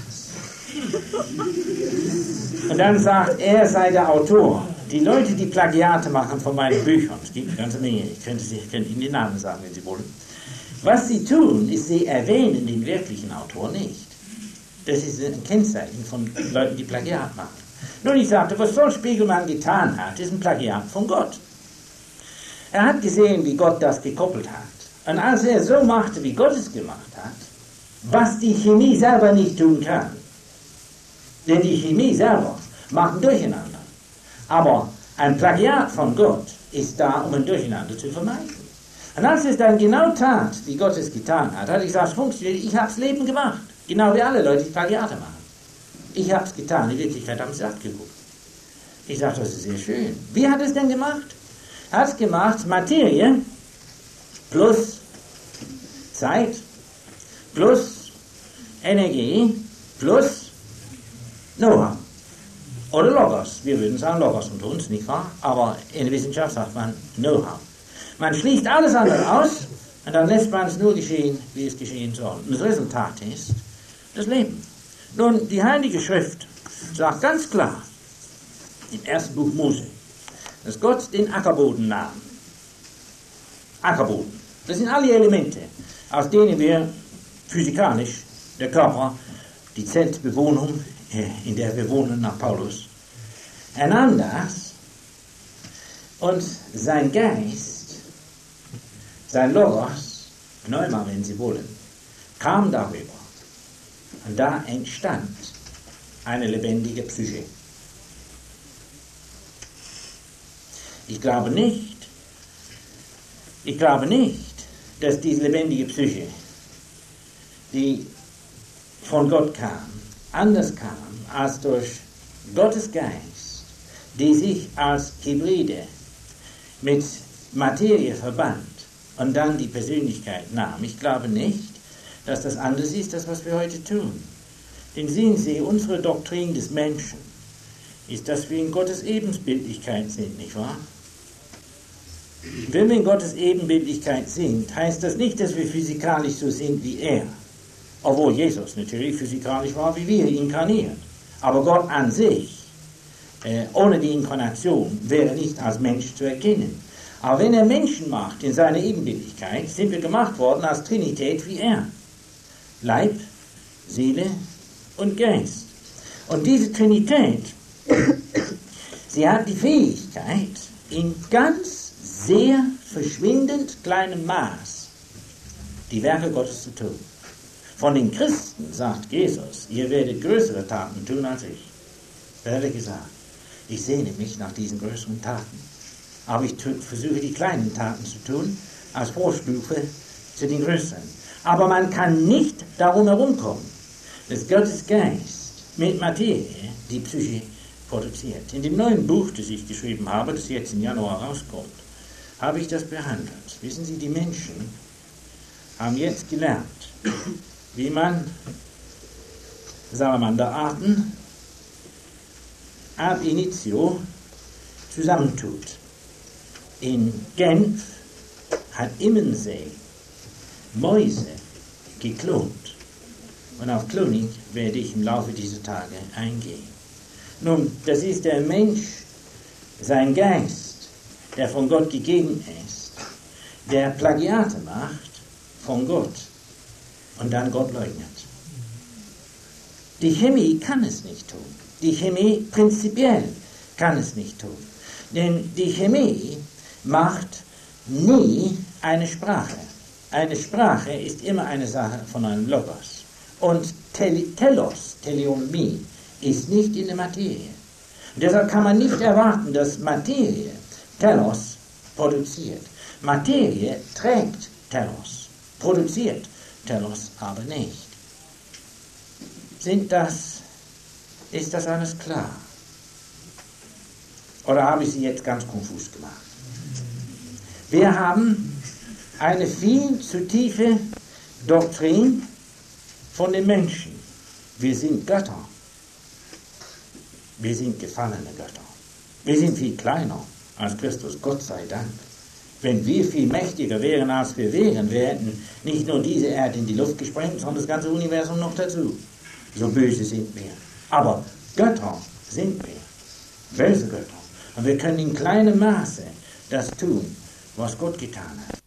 und dann sagt, er sei der Autor. Die Leute, die Plagiate machen von meinen Büchern, es gibt eine ganze Menge, ich könnte, ich könnte Ihnen die Namen sagen, wenn Sie wollen. Was sie tun, ist, sie erwähnen den wirklichen Autor nicht. Das ist ein Kennzeichen von Leuten, die Plagiat machen. Nun, ich sagte, was Saul Spiegelmann getan hat, ist ein Plagiat von Gott. Er hat gesehen, wie Gott das gekoppelt hat. Und als er so machte, wie Gott es gemacht hat, was die Chemie selber nicht tun kann, denn die Chemie selber macht ein Durcheinander. Aber ein Plagiat von Gott ist da, um ein Durcheinander zu vermeiden. Und als es dann genau tat, wie Gott es getan hat, hat er gesagt, es funktioniert, ich habe das Leben gemacht. Genau wie alle Leute, die Plagiate machen. Ich habe es getan, in Wirklichkeit haben sie es abgeguckt. Ich sage, das ist sehr schön. Wie hat er es denn gemacht? Er hat es gemacht, Materie plus Zeit plus Energie plus Know-how. Oder Logos. Wir würden sagen Logos unter uns, nicht wahr? Aber in der Wissenschaft sagt man Know-how. Man schließt alles andere aus und dann lässt man es nur geschehen, wie es geschehen soll. Und das Resultat ist das Leben. Nun, die Heilige Schrift sagt ganz klar im ersten Buch Mose, dass Gott den Ackerboden nahm. Ackerboden. Das sind alle Elemente, aus denen wir physikalisch, der Körper, die Zeltbewohnung, in der wir wohnen nach Paulus, er nahm das und sein Geist, sein Logos, Pneuma, wenn Sie wollen, kam darüber. Und da entstand eine lebendige Psyche. Ich glaube nicht, ich glaube nicht, dass diese lebendige Psyche, die von Gott kam, anders kam als durch Gottes Geist, die sich als Hybride mit Materie verband und dann die Persönlichkeit nahm. Ich glaube nicht, dass das anders ist, das, was wir heute tun. Denn sehen Sie, unsere Doktrin des Menschen ist, dass wir in Gottes Ebenbildlichkeit sind, nicht wahr? wenn wir in Gottes Ebenbildlichkeit sind, heißt das nicht, dass wir physikalisch so sind wie er. Obwohl Jesus natürlich physikalisch war wie wir, inkarniert. Aber Gott an sich, äh, ohne die Inkarnation, wäre nicht als Mensch zu erkennen. Aber wenn er Menschen macht in seiner Ebenbildlichkeit, sind wir gemacht worden als Trinität wie er. Leib, Seele und Geist. Und diese Trinität, sie hat die Fähigkeit, in ganz sehr verschwindend kleinem Maß die Werke Gottes zu tun. Von den Christen sagt Jesus, ihr werdet größere Taten tun als ich. Wer hat er gesagt? Ich sehne mich nach diesen größeren Taten. Aber ich tu, versuche die kleinen Taten zu tun, als Vorstufe zu den größeren. Aber man kann nicht darum herumkommen, dass Gottes Geist mit Materie die Psyche produziert. In dem neuen Buch, das ich geschrieben habe, das jetzt im Januar rauskommt, habe ich das behandelt. Wissen Sie, die Menschen haben jetzt gelernt, wie man Salamanderarten ab initio zusammentut. In Genf hat Immensee Mäuse geklont. Und auf Kloning werde ich im Laufe dieser Tage eingehen. Nun, das ist der Mensch, sein Geist, der von Gott gegeben ist, der Plagiate macht von Gott und dann Gott leugnet. Die Chemie kann es nicht tun. Die Chemie prinzipiell kann es nicht tun. Denn die Chemie macht nie eine Sprache. Eine Sprache ist immer eine Sache von einem Logos. Und tel- Telos, Teleomie, ist nicht in der Materie. Und deshalb kann man nicht erwarten, dass Materie Telos produziert. Materie trägt Telos, produziert Telos aber nicht. Sind das, ist das alles klar? Oder habe ich Sie jetzt ganz konfus gemacht? Wir haben eine viel zu tiefe Doktrin von den Menschen. Wir sind Götter. Wir sind gefallene Götter. Wir sind viel kleiner als Christus, Gott sei Dank. Wenn wir viel mächtiger wären, als wir wären, wir hätten nicht nur diese Erde in die Luft gesprengt, sondern das ganze Universum noch dazu. So böse sind wir. Aber Götter sind wir. Böse Götter. Und wir können in kleinem Maße das tun, was Gott getan hat.